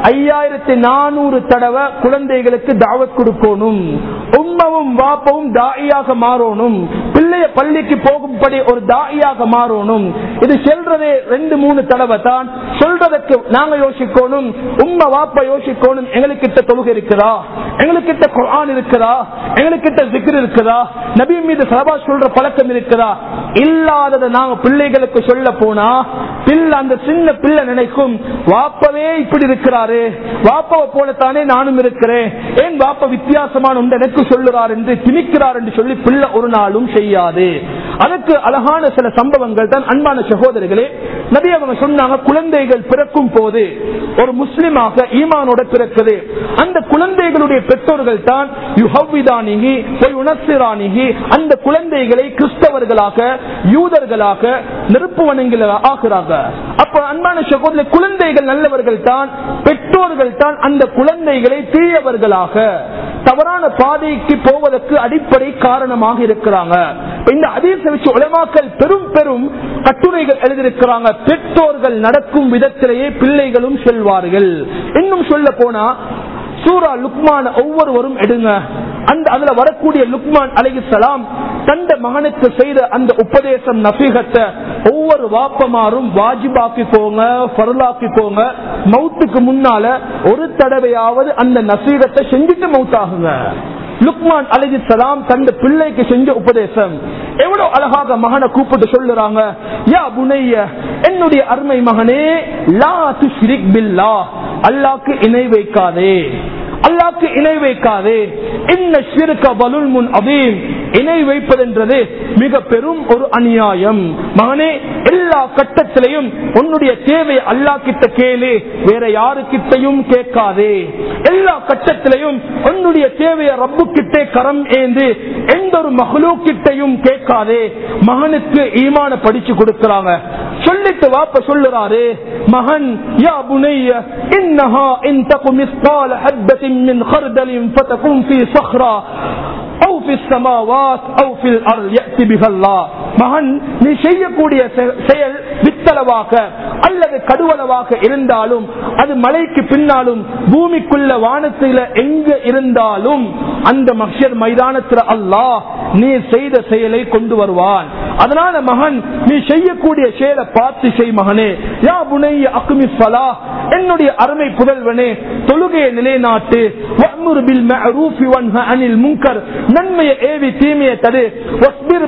5400 தடவை குழந்தைகளுக்கு தாவத் கொடுக்கணும். உம்மவும் வாப்பவும் தாயியாக மாறணும். பிள்ளைய பள்ளிக்கு போகும்படி ஒரு தாயியாக மாறணும். இது சொல்றதே 2-3 தடவை தான். சொல்றதுக்கு நாங்க யோசிக்கணும், உம்மா வாப்பா யோசிக்கணும், எங்களுக்கிட்ட தொழுகை இருக்குதா, எங்களுக்கிட்ட குர்ஆன் இருக்குதா, எங்களுக்கிட்ட zikr இருக்குதா, நபி மீது ஸலவாத் சொல்ற பழக்கம் இருக்குதா. இல்லாததை நாங்க பிள்ளைகளுக்கு சொல்ல போனா பிள்ளை, அந்த சின்ன பிள்ளை நினைக்கும், வாப்பவே இப்படி இருக்கிறாரு, வாப்பாவை போலத்தானே நானும் இருக்கிறேன், ஏன் வாப்பா வித்தியாசமான ஒன்று எனக்கு சொல்லுறார் என்று திணிக்கிறார் என்று சொல்லி பிள்ளை ஒரு நாளும் செய்யாது. அதுக்கு அழகான சில சம்பவங்கள் தான் அன்பான சகோதரர்களே. நபி அவங்க சொன்னாங்க, குழந்தைகள் பிறக்கும் போது ஒரு முஸ்லிமாக ஈமானோட பிறக்குது. அந்த குழந்தைகளுடைய பெற்றோர்கள் தான் யுஹவ்விதானிஹி வ யுனஸ்ஸிரானிஹி, அந்த குழந்தைகளை கிறிஸ்தவர்களாக யூதர்களாக நெருப்பு வணங்கிகளாக ஆகிறாங்க. அப்ப அன்பான சகோதரர்களே, குழந்தைகள் நல்லவர்கள் தான், பெற்றோர்கள் தான் அந்த குழந்தைகளை தீயவர்களாக தவறான பாதைக்கு போவதற்கு அடிப்படை காரணமாக இருக்கிறாங்க. இந்த ஹதீஸை வச்சு உலமாக்கள் பெரும் பெரும் கட்டுரைகள் எழுதியிருக்கிறாங்க. பெற்றோர்கள் நடக்கும் விதத்திலேயே பிள்ளைகளும் செல்வார்கள். இன்னும் சொல்ல போனா சூரா லுக்மான் ஒவ்வொருவரும் எடுங்க, அதுல வரக்கூடிய லுக்மான் அலைஹிஸ்ஸலாம் தந்த மகனுக்கு செய்த அந்த உபதேசம் நசீஹத்தை ஒவ்வொரு வாப்பமாரும் வாஜிபாக்கி போங்க, ஃபர்லாக்கி போங்க. மௌத்துக்கு முன்னால ஒரு தடவையாவது அந்த நசீஹத்தை செஞ்சுட்டு மௌத்தாகுங்க. லுக்மான் அலைஹிஸ்ஸலாம் தந்த பிள்ளைக்கு செஞ்ச உபதேசம் எவ்வளவு அழகாக மகனை கூப்பிட்டு சொல்லுறாங்க, யா புனைய, என்னுடைய அருமை மகனே, லா துஷ்ரிக் பில்லாஹ், அல்லாஹ்க்கு இணை வைக்காதே, அல்லாஹ்க்கு இணை வைக்காதே. இன்ன ஷிர்க வலுல்முன் அதீம், இணை வைப்பதென்றது மிக பெரும் ஒரு அநியாயம். மகனே, எல்லா கட்டத்திலையும் உன்னுடைய தேவை அல்லாஹ் கிட்ட கேளு, வேற யாருக்கிட்டையும் கேட்காதே. எல்லா கட்டத்திலையும் உன்னுடைய தேவையை ரப்பு கிட்டே கரம் ஏந்து எந்த ஒரு மஹ்லூக்கிட்டையும் கேட்காதே. மகனுக்கு ஈமான படிச்சு கொடுக்கிறாங்க. சொல்லிட்டு வாப்ப சொல்லுறாரு, மகன், யா புனைய இன்னஹா இன் தகு மிஸ்கால ஹப்பத்தின் மின் ஹர்தலின் ஃபதகுன் ஃபீ ஸஹ்ரா அவு ஃபிஸ் ஸமாவாத் அவு ஃபில் அர்ல் யஅதி பிஹல்லாஹ். மகன், நீ செய்யக்கூடிய செயல் வித்தளவாக அல்லது கடுவளவாக இருந்தாலும், அது மலைக்கு பின்னாலும் பூமிக்குள்ள வானத்தில எங்க இருந்தாலும் அந்த மஹ்ஷர் மைதானத்தில் அல்லாஹ் நீ செய்த செயலை கொண்டு வருவான். அதனால மகன், நீ செய்யக்கூடிய செயலை பார்த்து செய் மகனே. யா புனைய அக்மிஸ் ஸலாஹ், என்னுடைய அருமை புதல்வனே, தொழுகையை நிலைநாட்டு. வஅ்முர் பில் மஅரூஃபி வன்ஹ அனில் முன்கர், நன்மையை ஏவி தீமையை தடு. வஸ்பிர்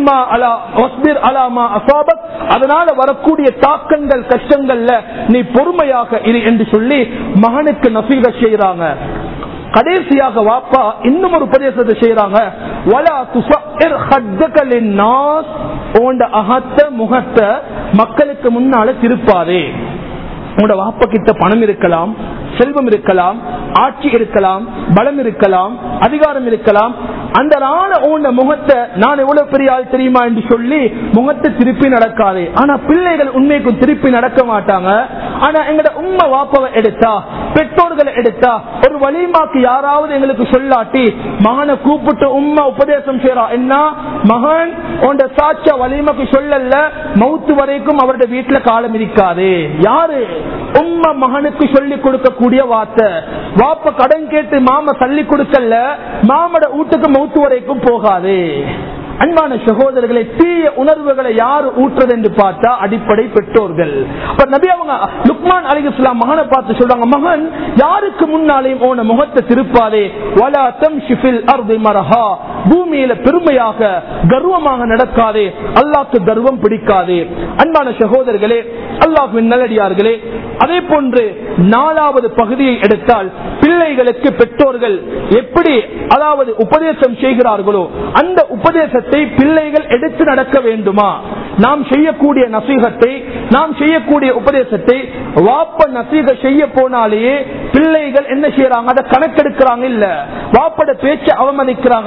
அலா மா அஸாபக், அதனால வரக்கூடிய தாக்கங்கள் கஷ்டங்கள்ல நீ பொறுமையாக இரு என்று சொல்லி மகனுக்கு நசீஹத் செய்றாங்க. கடைசியாக வாப்பா இன்னும் ஒரு உபதேசத்தை செய்யறாங்க, வலா துஸஇர் ஹத்தக லின்னாஸ், உன்ட அகத்த முகத்தை மக்களுக்கு முன்னால திருப்பாதே. உங்களோட வாப்பா கிட்ட பணம் இருக்கலாம், செல்வம் இருக்கலாம், ஆட்சி இருக்கலாம், பலம் இருக்கலாம், அதிகாரம் இருக்கலாம். அந்த நாள உன்ன முகத்தை நான் எவ்வளவு பெரிய ஆள் தெரியுமா என்று சொல்லி முகத்தை திருப்பி நடக்காதே. ஆனா பிள்ளைகள் உண்மைக்கும் திருப்பி நடக்க மாட்டாங்க. ஆனா எங்கட உம்மா வாப்பாவை எடுத்தா, பெற்றோர்களை எடுத்தா, ஒரு வலிமாக்கு யாராவது எங்களுக்கு சொல்லாட்டி மகனை கூப்பிட்டு உம்மா உபதேசம் செய்யறா, என்ன மகன் உண்ட சாட்சா வலிமாக்கு சொல்லல, மௌத்து வரைக்கும் அவருடைய வீட்டுல காலம் இருக்காது. யாரு? உம்மா மகனுக்கு சொல்லி கொடுக்கக்கூடிய வார்த்தை. வாப்ப கடன் கேட்டு மாமா தள்ளி கொடுக்கல, மாமோட வீட்டுக்கு மௌத்து வரைக்கும் போகாது. அன்பான சகோதரர்களை, தீய உணர்வுகளை யாரு ஊற்றுறது என்று பார்த்தா அடிப்படை பெற்றோர்கள். அப்ப நபி அவங்க லுக்மான் அலைஹிஸ்ஸலாம் மகனை பார்த்து சொல்றாங்க, மகன், யாருக்கு முன்னாலேயும் உன முகத்தை திருப்பாதே. வலா தம்ஷி ஃபில் அர்தி மரஹா, பூமியில பெருமையாக கர்வமாக நடக்காதே, அல்லாஹ்க்கு கர்வம் பிடிக்காதே. அன்பான சகோதரர்களே, அல்லாஹ்வின் நல்லடியார்களே, அதே போன்று 4வது பகுதியை எடுத்தால் பிள்ளைகளுக்கு பெற்றோர்கள் எப்படி அதாவது உபதேசம் செய்கிறார்களோ அந்த உபதேசத்தை பிள்ளைகள் எடுத்து நடக்க வேண்டுமா? நாம் செய்யக்கூடிய நசீகத்தை, நாம் செய்யக்கூடிய உபதேசத்தை வாப்ப நசீக செய்ய போனாலேயே பிள்ளைகள் என்ன செய்யறாங்க? அதை கணக்கெடுக்கிறாங்க இல்ல, வாப்பட பேச்சை அவமதிக்கிறாங்க.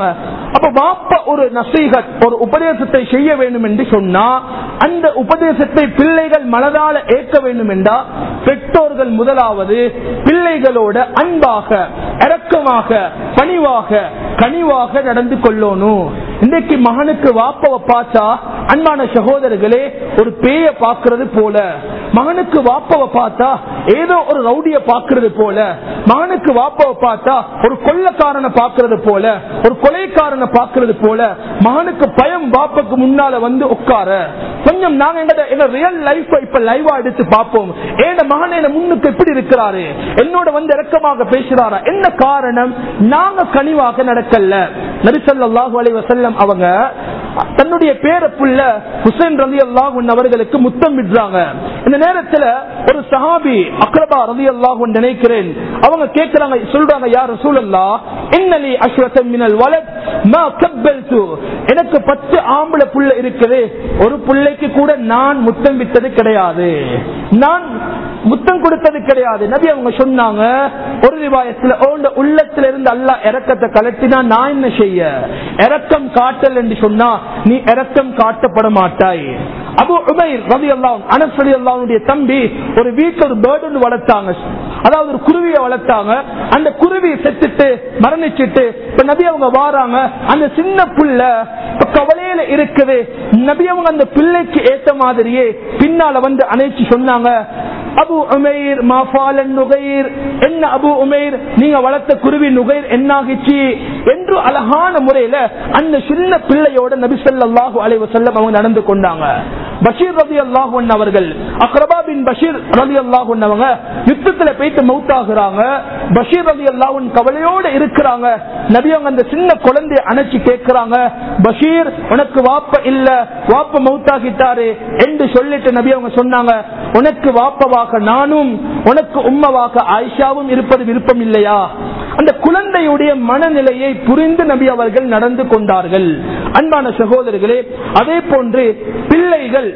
அப்ப வாப்ப ஒரு நசீஹத், ஒரு உபதேசத்தை செய்ய வேண்டும் என்று சொன்னா அந்த உபதேசத்தை பிள்ளைகள் மனதால ஏற்க வேண்டும் என்றா பெற்றோர்கள் முதலாவது பிள்ளைகளோட அன்பாக, இரக்கமாக, பணிவாக, கனிவாக நடந்து கொள்ளணும். இன்றைக்கு மகனுக்கு வாப்பவை பார்த்தா அன்பான சகோதரர்களே ஒரு பேய பார்க்கிறது போல, மகனுக்கு வாப்பவை பார்த்தா ஏதோ ஒரு ரவுடிய பார்க்கிறது போல, மகனுக்கு வாப்பவை பார்த்தா ஒரு கொள்ளக்காரனை பார்க்கிறது போல, ஒரு கொலைக்காரனை பார்க்கிறது போல, மகனுக்கு பயம் வாப்புக்கு முன்னால வந்து உட்கார. கொஞ்சம் நாங்க எங்க ரியல் லைஃப் இப்ப லைவா எடுத்து பார்ப்போம். ஏன் மகன் என்ன முன்னுக்கு எப்படி இருக்கிறாரு, என்னோட வந்து இரக்கமாக பேசுறாரா, என்ன காரணம்? நாங்க கனிவாக நடக்கல. நபி ஸல்லல்லாஹு அலைஹி வஸல்லம் அவங்க தன்னுடைய பேரப்புள்ள ஹுசைன் ரலியல்லாஹு அன்ஹு அவர்களுக்கு முத்தம் விடுறாங்க. இந்த நேரத்துல ஒரு சஹாபி அக்ரபா ரலியல்லாஹு அன்ஹு நினைக்கிறேன், அவங்க கேக்குறாங்க, சொல்றாங்க, யா ரசூலல்லாஹ் இன்னலி அஷ்ரத்தன் மினல் வலத் மா கப்பல்து, எனக்கு 10 ஆம்பளை புள்ள இருக்குது, ஒரு புள்ளைக்கு கூட நான் முத்தம் விட்டது கிடையாது, நான் முத்தம் கொடுத்தது கிடையாது. நபி அவங்க சொன்னாங்க, ஒரு ரிவாயத்துல உள்ளத்துல இருந்து அல்லாஹ் இரக்கத்தை கலட்டினா நான் என்ன செய்ய? இரக்கம் காட்டல் என்று சொன்னா நீ இரக்கம் காட்டப்பட மாட்டாய். அபு உமைர் ரலியல்லாஹு அன்ஹு, அனஸ் ரலியல்லாஹு அன்ஹுடைய தம்பி, ஒரு வீட்டுல ஒரு பேர்டு வளர்த்தாங்க, அதாவது ஒரு குருவியை வளர்த்தாங்க. அந்த குருவி செத்துட்டு மரணிச்சுட்டு இப்ப நபி அவங்க வாராங்க, அந்த சின்ன புள்ள கவலையில இருக்குது. நபி அவங்க அந்த பிள்ளைக்கு ஏத்த மாதிரியே பின்னால வந்து அணைச்சு சொன்னாங்க, அபு உமைர் மாஃபாலன் நுகைர், என்ன அபு உமைர் நீங்க வளர்த்த குருவி நுகைர் என்னாகிச்சு என்று அழகான முறையில அந்த சின்ன பிள்ளையோட நபி ஸல்லல்லாஹு அலைஹி வஸல்லம் அவங்க நடந்து கொண்டாங்க. பஷீர் ரலியல்லாஹு அன்ஹு அவர்கள், அக்ரபா பின் பஷீர் ரலியல்லாஹு அன்ஹு அவங்க யுத்தத்துல போயிட்டு மௌத்தாகுறாங்க. பஷீர் ரலியல்லாஹு அன்ஹு கவலையோட இருக்கிறாங்க. நபி அவங்க அந்த சின்ன குழந்தையை அணைச்சு கேட்கிறாங்க, பஷீர் உனக்கு வாப்ப இல்ல, வாப்ப மௌத்தாகிட்டாரு என்று சொல்லிட்டு நபி அவங்க சொன்னாங்க, உனக்கு வாப்பவாக நானும் உனக்கு உம்மவாக ஆயிஷாவும் இருப்பது விருப்பம் இல்லையா? அந்த குழந்தையுடைய மனநிலையை புரிந்து நபி அவர்கள் நடந்து கொண்டார்கள். அன்பான சகோதரர்களே, அதே போன்று பிள்ளைகள்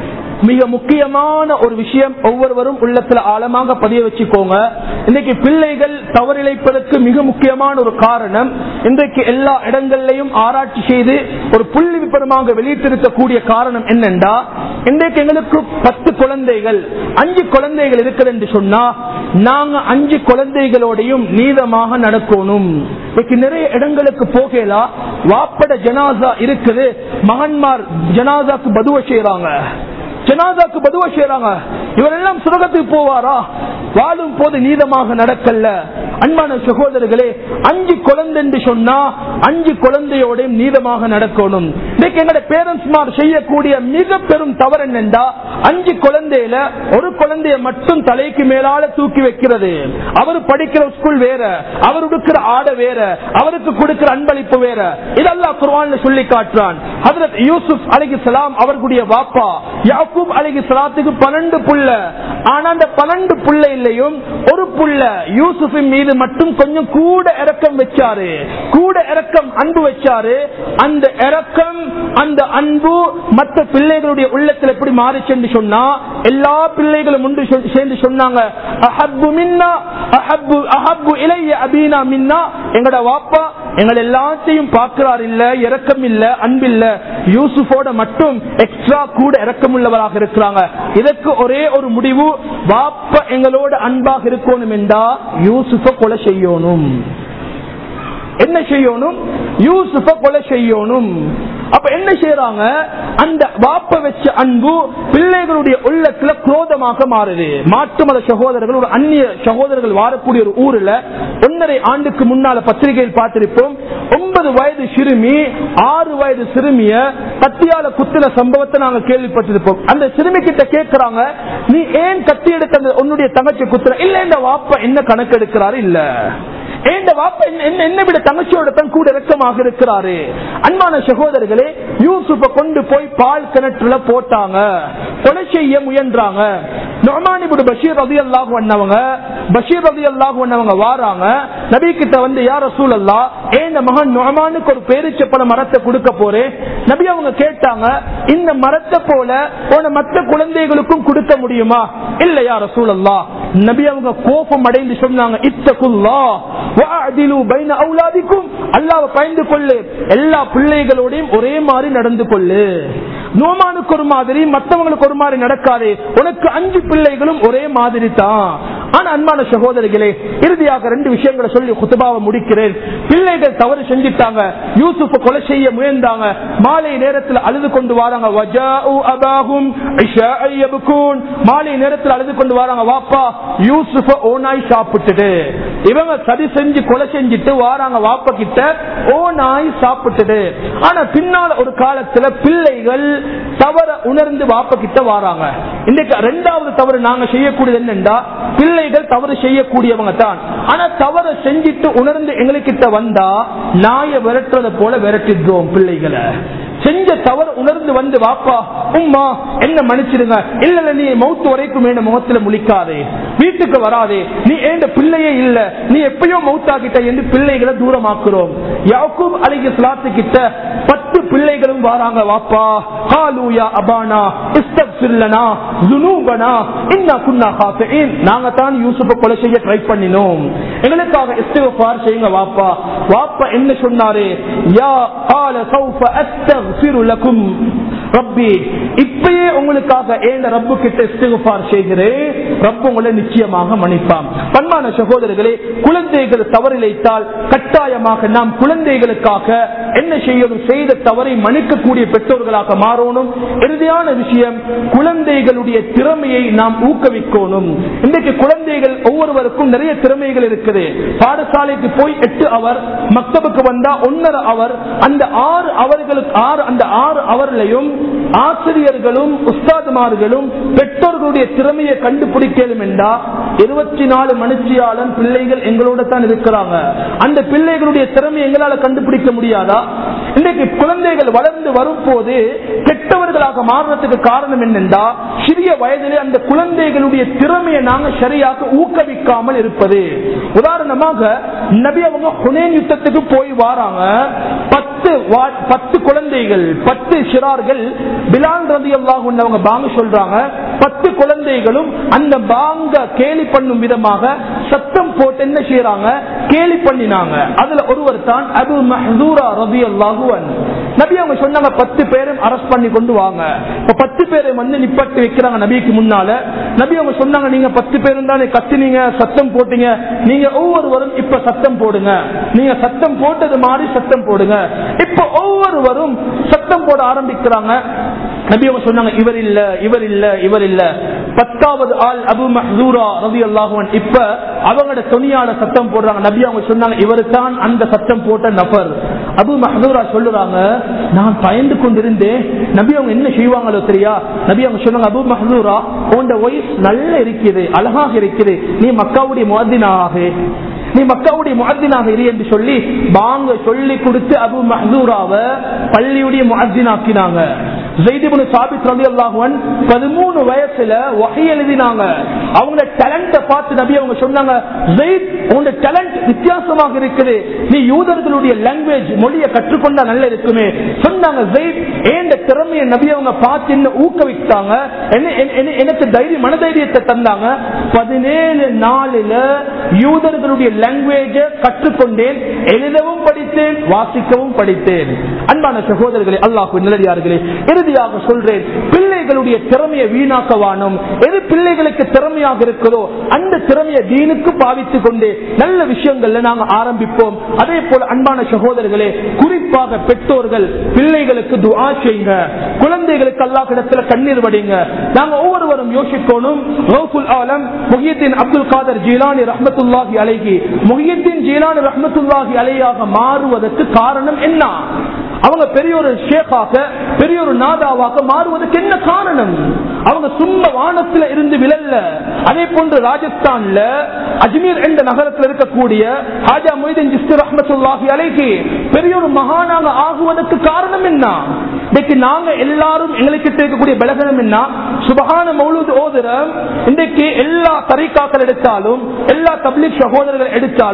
மிக முக்கியமான ஒரு விஷயம், ஒவ்வொருவரும் உள்ளத்துல ஆழமாக பதிய வச்சுக்கோங்க. இன்னைக்கு பிள்ளைகள் தவறிழைப்பதற்கு மிக முக்கியமான ஒரு காரணம், இன்றைக்கு எல்லா இடங்கள்லையும் ஆராய்ச்சி செய்து ஒரு புள்ளி விபரமாக வெளியிட்டிருக்கக்கூடிய காரணம் என்னென்றா, இன்றைக்கு எங்களுக்கு 10 குழந்தைகள் 5 குழந்தைகள் இருக்குது என்று சொன்னா நாங்க 5 குழந்தைகளோடையும் நீதமாக நடக்கணும். இன்னைக்கு நிறைய இடங்களுக்கு போகலாம், வாப்பட ஜனாசா இருக்குது, மகன்மார் ஜனாசாக்கு பதுவ செய்யறாங்க, ஜனாதாக்கு பதுவா செய்றாங்க. இவரெல்லாம் சுரகத்துக்கு போவாரா? வாழும் போது நீதமாக நடக்கல. அன்பான சகோதரர்களே, 5 குழந்தை என்று சொன்னா 5 குழந்தையோட நீதமாக நடக்கணும். இன்னைக்கு எங்களுடைய பேரண்ட்ஸ்மார் செய்யக்கூடிய மிக பெரும் தவறு என்னென்றா, 5 குழந்தையில ஒரு குழந்தைய மட்டும் தலைக்கு மேலால தூக்கி வைக்கிறது. அவர் படிக்கிற ஸ்கூல் வேற, அவர் உடுக்கிற ஆடை வேற, அவருக்கு கொடுக்கிற அன்பளிப்பு வேற. இதெல்லாம் குர்ஆன்ல சொல்லி காட்டுறான். ஹஜ்ரத் யூசுப் அலைஹிஸ்ஸலாம் அவர்களுடைய வாப்பா யாக்கூப் அலைஹிஸ்ஸலாத்துக்கு 12 புள்ள. ஆனா அந்த 12 புள்ளையிலையும் ஒரு புள்ள யூசுஃபின் மீது மட்டும் கொஞ்சம் கூட இரக்கம் வச்சாரு, கூட இரக்கம் அன்பு வச்சாரு. அந்த இரக்கம் அந்த அன்பு மற்ற பிள்ளைகளுடைய உள்ளத்தில் எப்படி மாறிச்சு சொன்னா, எல்லா பிள்ளைகளும் ஒன்று சேர்ந்து சொன்னாங்க, அஹப்பு மின்னா அஹப்பு இலைய அபீனா மின்னா, எங்கட வாப்பா எங்களை எல்லாத்தையும் பார்க்கிறார் இல்ல, இரக்கம் இல்ல, அன்பில்ல, யூசுஃபோட மட்டும் எக்ஸ்ட்ரா கூட இரக்கம் உள்ளவராக இருக்கிறாங்க. இதற்கு ஒரே ஒரு முடிவு, வாப்பா எங்களோட அன்பாக இருக்கணும் என்றா யூசுஃப கொலை செய்யணும். என்ன செய்யணும்? யூசுஃப கொலை செய்யணும். அப்ப என்ன செய்யறாங்க, அந்த வாப்ப வச்ச அன்பு பிள்ளைகளுடைய உள்ளத்துல குரோதமாக மாறுது. மாற்று மத சகோதரர்கள், ஒரு அந்நிய சகோதரர்கள் வாழக்கூடிய ஒரு ஊர்ல 1.5 ஆண்டுக்கு முன்னால பத்திரிகையில் பார்த்திருப்போம், 9 வயது சிறுமி 6 வயது சிறுமிய கத்தியால குத்தின சம்பவத்தை நாங்க கேள்விப்பட்டிருப்போம். அந்த சிறுமி கிட்ட கேட்கிறாங்க, நீ ஏன் கத்தி எடுக்க உன்னுடைய தங்கச்சி குத்துற? இல்ல, இந்த வாப்பா என்ன கணக்கு எடுக்கிறாரு, இல்ல என்ன விட தங்கச்சியோட தன் கூட இரக்கமாக இருக்கிறாரு. அன்பான சகோதரர்களே, யூசுஃபை கொண்டு போய் பால் கிணற்றுல போட்டாங்க, கொலை செய்ய முயன்றாங்க. நுஅமான் இப்னு பஷீர் ரலியல்லாஹு அன்ஹு வாராங்க நபி கிட்ட வந்து, யா ரசூலல்லாஹ், இந்த மகன் மகன் நுஅமானுக்கு ஒரு பேரிச்சப்பழ மரத்தை கொடுக்க போறேன். நபி அவங்க கேட்டாங்க, இந்த மரத்தை போல உன மற்ற குழந்தைகளுக்கும் கொடுக்க முடியுமா? இல்லையா ரசூலல்லாஹ். நபி அவங்க கோபம் அடைந்து சொன்னாங்க, இத்தகுல்லாஹ் வஅதிலு பைன அவுலாதிக்கும், அல்லாஹ்வை பயந்து கொள்ளு, எல்லா பிள்ளைகளோடையும் ஒரே மாதிரி நடந்து கொள்ளு. நுஅமானுக்கு ஒரு மாதிரி, மற்றவங்களுக்கு ஒரு மாதிரி நடக்காதே. உனக்கு 5 பிள்ளைகளும் ஒரே மாதிரி தான். ஆனா அன்பான சகோதரிகளே, இறுதியாக 2 விஷயங்களை சொல்லி குத்பாவை முடிக்கிறேன். பிள்ளைகள் தவறு செஞ்சிட்டாங்க, யூசுப் கொலை செய்ய முயன்றாங்க. மாலை நேரத்தில் அழுது கொண்டு வராங்க. வஜாஉ அபாஹும் இஷாஅ யப்கூன், மாலை நேரத்தில் அழுது கொண்டு வராங்க, வாப்பா யூசுஃப ஓநாய் சாப்பிட்டுட்டு. இவங்க சதி செஞ்சு கொலை செஞ்சுட்டு வராங்க வாப்பா கிட்ட, ஓநாய் சாப்பிட்டுட்டு. ஆனா பின்னால ஒரு காலத்துல பிள்ளைகள் தவற உணர்ந்து வாப்பா கிட்ட வராங்க. இன்னைக்கு 2வது தவறு நாங்க செய்யக்கூடியது என்னன்னா, பிள்ளைகள் தவறு செய்யக்கூடியவங்க தான், ஆனா தவறு செஞ்சிட்டு உணர்ந்து எங்களுக்கிட்ட வந்தா நாயை விரட்டுறத போல விரட்டிடுறோம். பிள்ளைகளை செஞ்ச தவறு உணர்ந்து வந்து, வாப்பா உம்மா என்ன மன்னிச்சிடுங்க, இல்ல நீ மௌத்து வரைக்கும் என் முகத்துல முழிக்காதே, வீட்டுக்கு வராதே, நீ ஏண்ட பிள்ளையே இல்ல, நீ எப்பயோ மௌத்தாகிட்ட என்று பிள்ளைகளை தூரமாக்குறோம். யாக்கூப் அலைஹிஸ்ஸலாத்து கிட்ட 10 பிள்ளைகளும் வராங்க. வாப்பா காலு யா அபானா இஸ்தக்ஃபிர் லனா ذுனூபனா இன்னா குன்னா காஃபிஈன், நாங்க தான் யூசுஃபை கொலை செய்ய ட்ரை பண்ணினோம், எங்களுக்காக இஸ்திக்ஃபார் செய்யுங்க வாப்பா. வாப்பா என்ன சொன்னாரு? யா قال سوف استغفر لكم ربي, இப்பயே உங்களுக்காக ஏண்ட ரப்பு கிட்ட இஸ்திக்ஃபார் செய்கிறேன், ரப்பு உங்களை நிச்சயமாக மன்னிப்பான். பன்மான சகோதரர்களே, குழந்தைகள் தவறிழைத்தால் கட்டாயமாக நாம் குழந்தைகளுக்காக என்ன செய்யணும்? செய்த தவறை மன்னிக்கக்கூடிய பெற்றோர்களாக மாறணும். இறுதியான விஷயம், குழந்தைகளுடைய திறமையை நாம் ஊக்குவிக்கணும். இன்றைக்கு குழந்தைகள் ஒவ்வொருவருக்கும் நிறைய திறமைகள் இருக்குது. பாடசாலைக்கு போய் 8 அவர், மக்தபுக்கு வந்தா 1.5 அவர், அந்த 6 அவர்களுக்கு 6 அவர்லையும் ஆசிரியர்களும் உஸ்தாதுமார்களும் பெற்றோர்களுடைய திறமையை கண்டுபிடிக்கலும் என்றா 24 மணிச்சியாளன் பிள்ளைகள் எங்களோட தான் இருக்கிறாங்க. அந்த பிள்ளைகளுடைய திறமையை எங்களால கண்டுபிடிக்க முடியாதா? இன்றைக்கு குழந்தைகள் வளர்ந்து வரும் போது கெட்டவர்களாக மாறுறதுக்கு காரணம் என்னென்றா, சிறிய வயதிலே அந்த குழந்தைகளுடைய திறமையை நாங்க சரியாக ஊக்குவிக்காமல் இருப்பது. உதாரணமாக நபி அவங்க ஹுனைன் யுத்தத்துக்கு போய் வாராங்க. 10 குழந்தைகள், 10 சிறார்கள், பிலால் ரலியல்லாஹு அன்ஹு அவங்க பாங்க சொல்றாங்க. 10 குழந்தைகளும் அந்த பாங்க கேலி பண்ணும் விதமாக சத்தம் போட்டு என்ன செய்யறாங்க? கேலி பண்ணினாங்க. அதுல ஒருவர் தான் அபு மஹ்சூரா ரலியல்லாஹு அன்ஹு. நபி அவங்க சொன்னாங்க 10 பேரும் அரெஸ்ட் பண்ணி கொண்டு வாங்க. 10 பேரை வந்து நிப்பட்டு வைக்கிறாங்க நபிக்கு முன்னால. நபி அவங்க சொன்னாங்க, நீங்க 10 பேரும் தானே கத்தினீங்க, சத்தம் போட்டீங்க, நீங்க ஒவ்வொருவரும் இப்ப சத்தம் போடுங்க, நீங்க சத்தம் போட்டது மாதிரி சத்தம் போடுங்க. இப்ப ஒவ்வொருவரும் சத்தம் போட ஆரம்பிக்கிறாங்க. நபி அவங்க சொன்னாங்க, இவர் இல்ல இவர் இல்ல இவர் இல்ல. 10வது ஆள் அபு மஹ்சூரா ரலியல்லாஹு அன்ஹு. இப்ப அவங்களோட துணியால சத்தம் போடுறாங்க. நபி அவங்க சொன்னாங்க, இவரு தான் அந்த சத்தம் போட்ட நபர். அபு மஹ்சூரா சொல்லுறாங்க, நான் பயந்து கொண்டிருந்தேன் நபி அவங்க என்ன செய்வாங்களோ தெரியா. நபி அவங்க சொன்னாங்க, அபு மஹ்சூரா உன்னோட வயசு நல்ல இருக்குது, அழகாக இருக்குது, நீ மக்காவுடைய முஅத்தினாக, நீ மக்காவுடைய முஅத்தினாக இரு என்று சொல்லி பாங்க சொல்லி கொடுத்து அபு மஹ்சூராவை பள்ளியுடைய முஅத்தினாக்கினாங்க. ஸைத் இப்னு சாபித் ரலியல்லாஹு அன்ஹு 13 வயசுல வஹி எழுதினாங்க. அவங்க டாலண்ட பார்த்து நபி அவங்க சொன்னாங்க, ஸைத் உங்க டாலண்ட் வித்தியாசமாக இருக்குது, நீ யூதர்களுடைய லாங்குவேஜ் மொழியை கற்றுக்கொண்டா நல்ல இருக்குமே சொன்னாங்க. ஸைத் ஏண்ட திறமையை நபி அவங்க பார்த்து என்ன ஊக்குவித்தாங்க, எனக்கு மனதைரியத்தை தந்தாங்க. 17 நாளில யூதர்களுடைய லாங்குவேஜ கற்றுக்கொண்டேன், எழுதவும் படித்தேன், வாசிக்கவும் படித்தேன். அன்பான சகோதரர்களே, அல்லாஹ்வின் நல்லடியார்களே, இறுதியாக சொல்றேன், பிள்ளைகளுடைய திறமையை வீணாக்க வாணும். எது பிள்ளைகளுக்கு திறமையாக இருக்கிறதோ அந்த திறமையை தீனுக்கு பாவித்துக் கொண்டு நல்ல விஷயங்கள்ல நாங்க ஆரம்பிப்போம். அதே போல அன்பான சகோதரர்களே, குறிப்பாக பெற்றோர்கள் பிள்ளைகளுக்கு துஆ செய்யுங்க, குழந்தைகளுக்கு அல்லாஹ்விடத்தில் கண்ணீர் வடிங்க. நாங்க ஒவ்வொருவரும் யோசிக்கணும், கௌசுல் ஆலம் முஹியுத்தீன் அப்துல் காதர் ஜீலானி ரஹ்மத்துல்லாஹி அலைஹி, முஹியுத்தீன் ஜீலானி ரஹ்மத்துல்லாஹி அலைஹியாக மாறுவதற்கு காரணம் என்ன? அவங்க பெரிய ஒரு ஷேக்காக, பெரிய ஒரு நாதாவாக மாறுவதற்கு என்ன காரணம்? அவங்க சும்மா வானத்தில் இருந்து விழல்ல. அதே போன்று ராஜஸ்தான்ல அஜ்மீர் என்ற நகரத்தில் இருக்கக்கூடிய ஹாஜா மொய்தீன் சிஸ்தி ரஹ்மத்துல்லாஹி அலைஹி பெரிய ஒரு மகானாக ஆகுவதற்கு காரணம் என்ன? இன்னைக்கு நாங்க எல்லாரும் எங்களுக்கு இருக்கக்கூடிய பலகீனம் என்ன? சுபஹான மௌலூத் ஓதுறோம். இன்றைக்கு எல்லா தரீகாக்கள் எடுத்தாலும், எல்லா தப்லீக் சகோதரர்கள் எடுத்தாலும்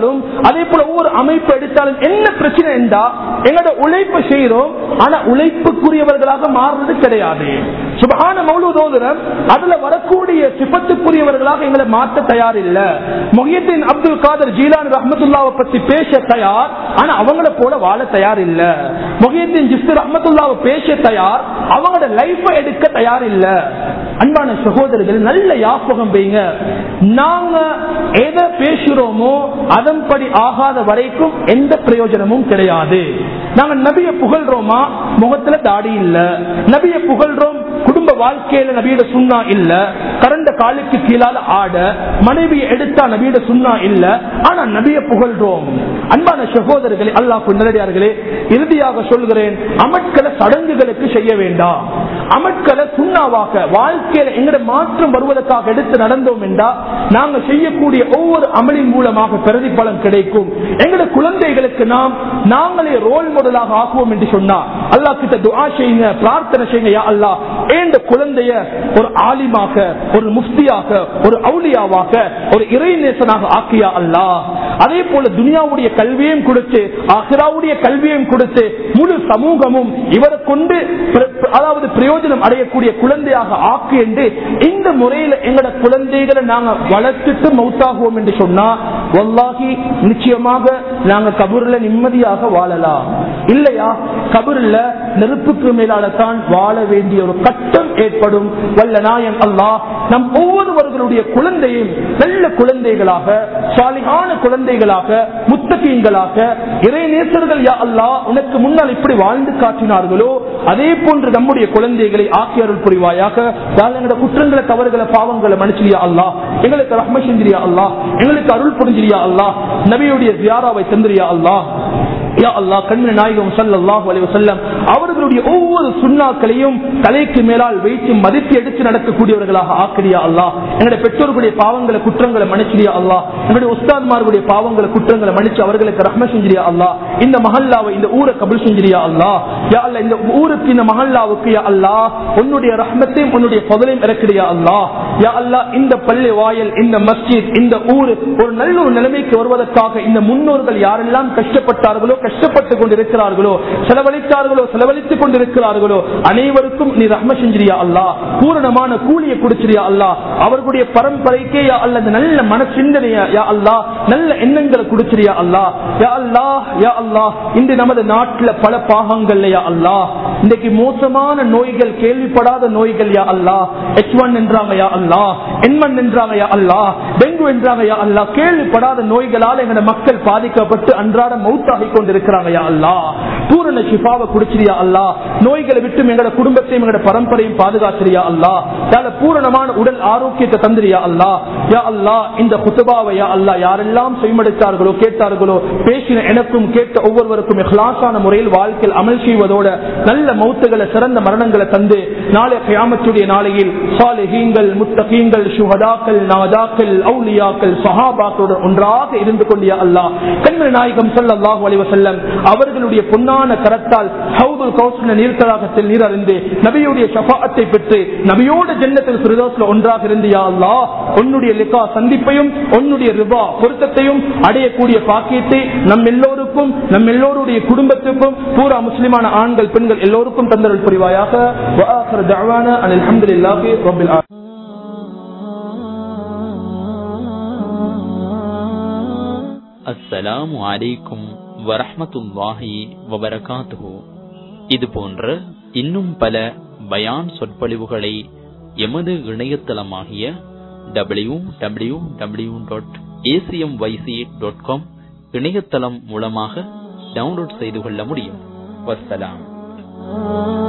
அதே போல ஒவ்வொரு அமைப்பு எடுத்தாலும் என்ன பிரச்சனை என்றா எங்களோட உழைப்பு செய்யறோம், ஆனா உழைப்புக்குரியவர்களாக மாறுறது கிடையாது. சுபஹான மௌலூத் ஓதுறோம், அதுல வரக்கூடிய சிபத்துக்குரியவர்களாக எங்களை மாற்ற தயார் இல்ல. முஹியுத்தீன் அப்துல் காதர் ஜீலானி ரஹ்மத்துல்லாஹ் பத்தி பேச தயார், ஆனா அவங்கள போல வாழ தயார் இல்ல. முஹியுத்தீன் ஜிஸ்தி ரஹ்மத்துல்லாஹ் பேச தயார், அவங்களோட லைஃப் எடுக்க தயார் இல்ல. அன்பான சகோதரர்கள், நல்ல யாபகம் வைங்க, நாங்க எதை பேசுறோமோ அதன்படி ஆகாத வரைக்கும் எந்த பிரயோஜனமும் கிடையாது. நாங்க நபியை புகழ்றோமா, முகத்துல தாடி இல்ல. நபியை புகழ்றோம், குடும்ப வாழ்க்கையில நபியோட சுன்னா இல்ல. கரண்ட காலுக்கு கீழால ஆட, மனைவியை எடுத்தா நபியோட சுன்னா இல்ல, ஆனா நபியை புகழ்றோம். அன்பான சகோதரர்களே, அல்லாஹ் நல்லடியார்களே, இறுதியாக சொல்கிறேன், அமட்களை சடங்குகளுக்கு செய்ய வேண்டாம். அமட்களை சுண்ணாவாக வாழ்க்கையில எங்கட மாற்றம் வருவதற்காக எடுத்து நடந்தோம் என்றா நாங்க செய்யக்கூடிய ஒவ்வொரு அமலின் மூலமாக பிரதிபலன் கிடைக்கும். எங்கட குழந்தைகளுக்கு நாங்களே ரோல் மாடலாக ஆக்குவோம் என்று சொன்னா அல்லாஹ் கிட்ட துஆ செய்யுங்க, பிரார்த்தனை செய்யுங்க. யா அல்லாஹ், இந்த குழந்தைய ஒரு ஆலிமாக, ஒரு முஃப்தியாக, ஒரு அவுலியாவாக, ஒரு இறைநேசனாக ஆக்கியா அல்லாஹ். அதே போல துனியாவுடைய கல்வியையும் கொடுத்து ஆகிராவுடைய கல்வியையும் கொடுத்து முழு சமூகமும் இவரை கொண்டு அதாவது பிரயோஜனம் அடையக்கூடிய குழந்தையாக ஆக்கு என்று இந்த முறையில் எங்கட குழந்தைகளை நாங்க வளர்த்துட்டு மௌத்தாகுவோம் என்று சொன்னா வல்லாஹி நிச்சயமாக நாங்க கபூர்ல நிம்மதியாக வாழலாம். இல்லையா, கபூர்ல நெருப்புக்கு மேலால்தான் வாழ வேண்டிய ஒரு கட்டம் ஏற்படும். வல்ல நாயன் அல்லாஹ் நம் ஒவ்வொருவர்களுடைய குழந்தையும் நல்ல குழந்தைகளாக, சாலிஹான குழந்தைகளாக, முத்தகீன்களாக, இறைநேசர்கள் யா அல்லாஹ் உனக்கு முன்னால் இப்படி வாழ்ந்து காட்டினார்களோ அதே போன்று நம்முடைய குழந்தைகளை ஆக்கி அருள் புரிவாயாக. எங்களுடைய குற்றங்களை, தவறுகளை, பாவங்களை மன்னிச்சியா அல்லாஹ், எங்களுக்கு ரஹ்மத் செஞ்சிரியா அல்லாஹ், எங்களுக்கு அருள் புரிஞ்சிரியா அல்லாஹ், நபியுடைய ஜியாராவை தந்திரியா அல்லாஹ். யா அல்லாஹ், கண்மணி நாயகம் ஸல்லல்லாஹு அலைஹி வஸல்லம் அவர்களுடைய ஒவ்வொரு சுன்னாக்களையும் தலைக்கு மேலால் வைத்து மதித்து எடுத்து நடக்கக்கூடியவர்களாக ஆக்கிரியா அல்லாஹ். எங்களுடைய பெற்றோர்களுடைய பாவங்களை, குற்றங்களை மன்னிச்சிரியா அல்லாஹ். எங்களுடைய உஸ்தாத்மார்களுடைய பாவங்களை, குற்றங்களை மன்னிச்சு அவர்களுக்கு ரஹ்மத் செஞ்சிரியா அல்லாஹ். இந்த மஹல்லாவை, இந்த ஊரை கபூல் செஞ்சிரியா அல்லாஹ். யா அல்லாஹ், இந்த ஊருக்கு, இந்த மஹல்லாவுக்கு யா அல்லாஹ் உன்னுடைய ரஹ்மத்தையும் உன்னுடைய ஃபضலையும் இறக்கிறியா அல்லாஹ். யா அல்லாஹ், இந்த பள்ளி வாயில், இந்த மஸ்ஜித், இந்த ஊர் ஒரு நல்ல ஒரு நிலைமைக்கு வருவதற்காக இந்த முன்னோர்கள் யாரெல்லாம் கஷ்டப்பட்டார்களோ, கஷ்டப்பட்டுக் கொண்டிருக்கிறார்களோ, செலவழித்தார்களோ, செலவழித்துக் கொண்டிருக்கிறார்களோ அனைவருக்கும் நீ ரஹ்மத் செஞ்சிரியா அல்லாஹ். பூரணமான கூலியை கொடுச்சிரியா அல்லாஹ். அவர்களுடைய பரம்பரைக்கே யா அல்லாஹ் நல்ல மன சிந்தனையா யா அல்லாஹ், நல்ல எண்ணங்களை கொடுச்சிரியா அல்லாஹ். யா அல்லாஹ், யா அல்லாஹ், இன்று நமது நாட்டில் பல பாகங்கள் யா அல்லாஹ் இன்றைக்கு மோசமான நோய்கள், கேள்விப்படாத நோய்கள் யா அல்லாஹ். H1 என்றாங்க யா அல்லாஹ், N1 என்றாங்க யா அல்லாஹ், டெங்கு என்றாங்க யா அல்லாஹ். கேள்விப்படாத நோய்களால் எங்க மக்கள் பாதிக்கப்பட்டு அன்றாட மௌத்தாகி கொண்டிருக்கிறாங்க யா அல்லாஹ். பூரண ஷிஃபாவை குடிச்சிரியா அல்லாஹ். நோய்களை விட்டு எங்களோட குடும்பத்தையும் எங்களோட பரம்பரையும் பாதுகாத்திரியா அல்லாஹ். பூரணமான உடல் ஆரோக்கியத்தை தந்திரியா அல்லாஹ். யா அல்லாஹ், இந்த குத்துபாவை யா அல்லாஹ் யாரெல்லாம் செய்மடித்தார்களோ, கேட்டார்களோ, பேசின எனக்கும் கேட்ட ஒவ்வொருவருக்கும் இஹ்லாஸான முறையில் வாழ்க்கையில் அமல் செய்வதோட நல்ல மௌத்துகளை, சிறந்த மரணங்களை தந்து நாளை கியாமத்துடைய நாளையில் சாலிஹீன்கள், முத்தகீன்கள், சுஹதாக்கள், நாதாக்கள், அவுலியாக்கள், சஹாபாக்களுடன் ஒன்றாக இருந்து கொண்டியா அல்லாஹ். கண்மணி நாயகம் ஸல்லல்லாஹு அலைஹி வஸல்லம் அவர்களுடைய பொன்னான கரத்தால் ஹவுதுல் கௌஸர் நீர்த்தடாகத்தில் நீர் அறிந்து நபியுடைய ஷஃபாஅத்தை பெற்று நபியோட ஜன்னத்துல் ஃபிர்தௌஸ்ல ஒன்றாக இருந்து யா அல்லாஹ் உன்னுடைய லிகா சந்திப்பையும், உன்னுடைய ரிபா பொருத்தத்தையும் அடையக்கூடிய பாக்கியத்தை நம் எல்லோருக்கும், நம் எல்லோருடைய குடும்பத்துக்கும், பூரா முஸ்லிமான ஆண்கள், பெண்கள் எல்லோருக்கும் தந்தருள் புரிவாயாக. வ ஆகிரு தஅவானா அனில் ஹம்துலில்லாஹி ரப்பில் ஆலமீன். அஸ்ஸலாமு அலைக்கும் வரஹ்மத்துல்லாஹி வபரகாத்துஹு. இது போன்ற இன்னும் பல பயான் சொற்பொழிவுகளை எமது இணையதளமாகிய www.acmyc.com இணையதளம் மூலமாக டவுன்லோட் செய்து கொள்ள முடியும். வஸ்ஸலாம்.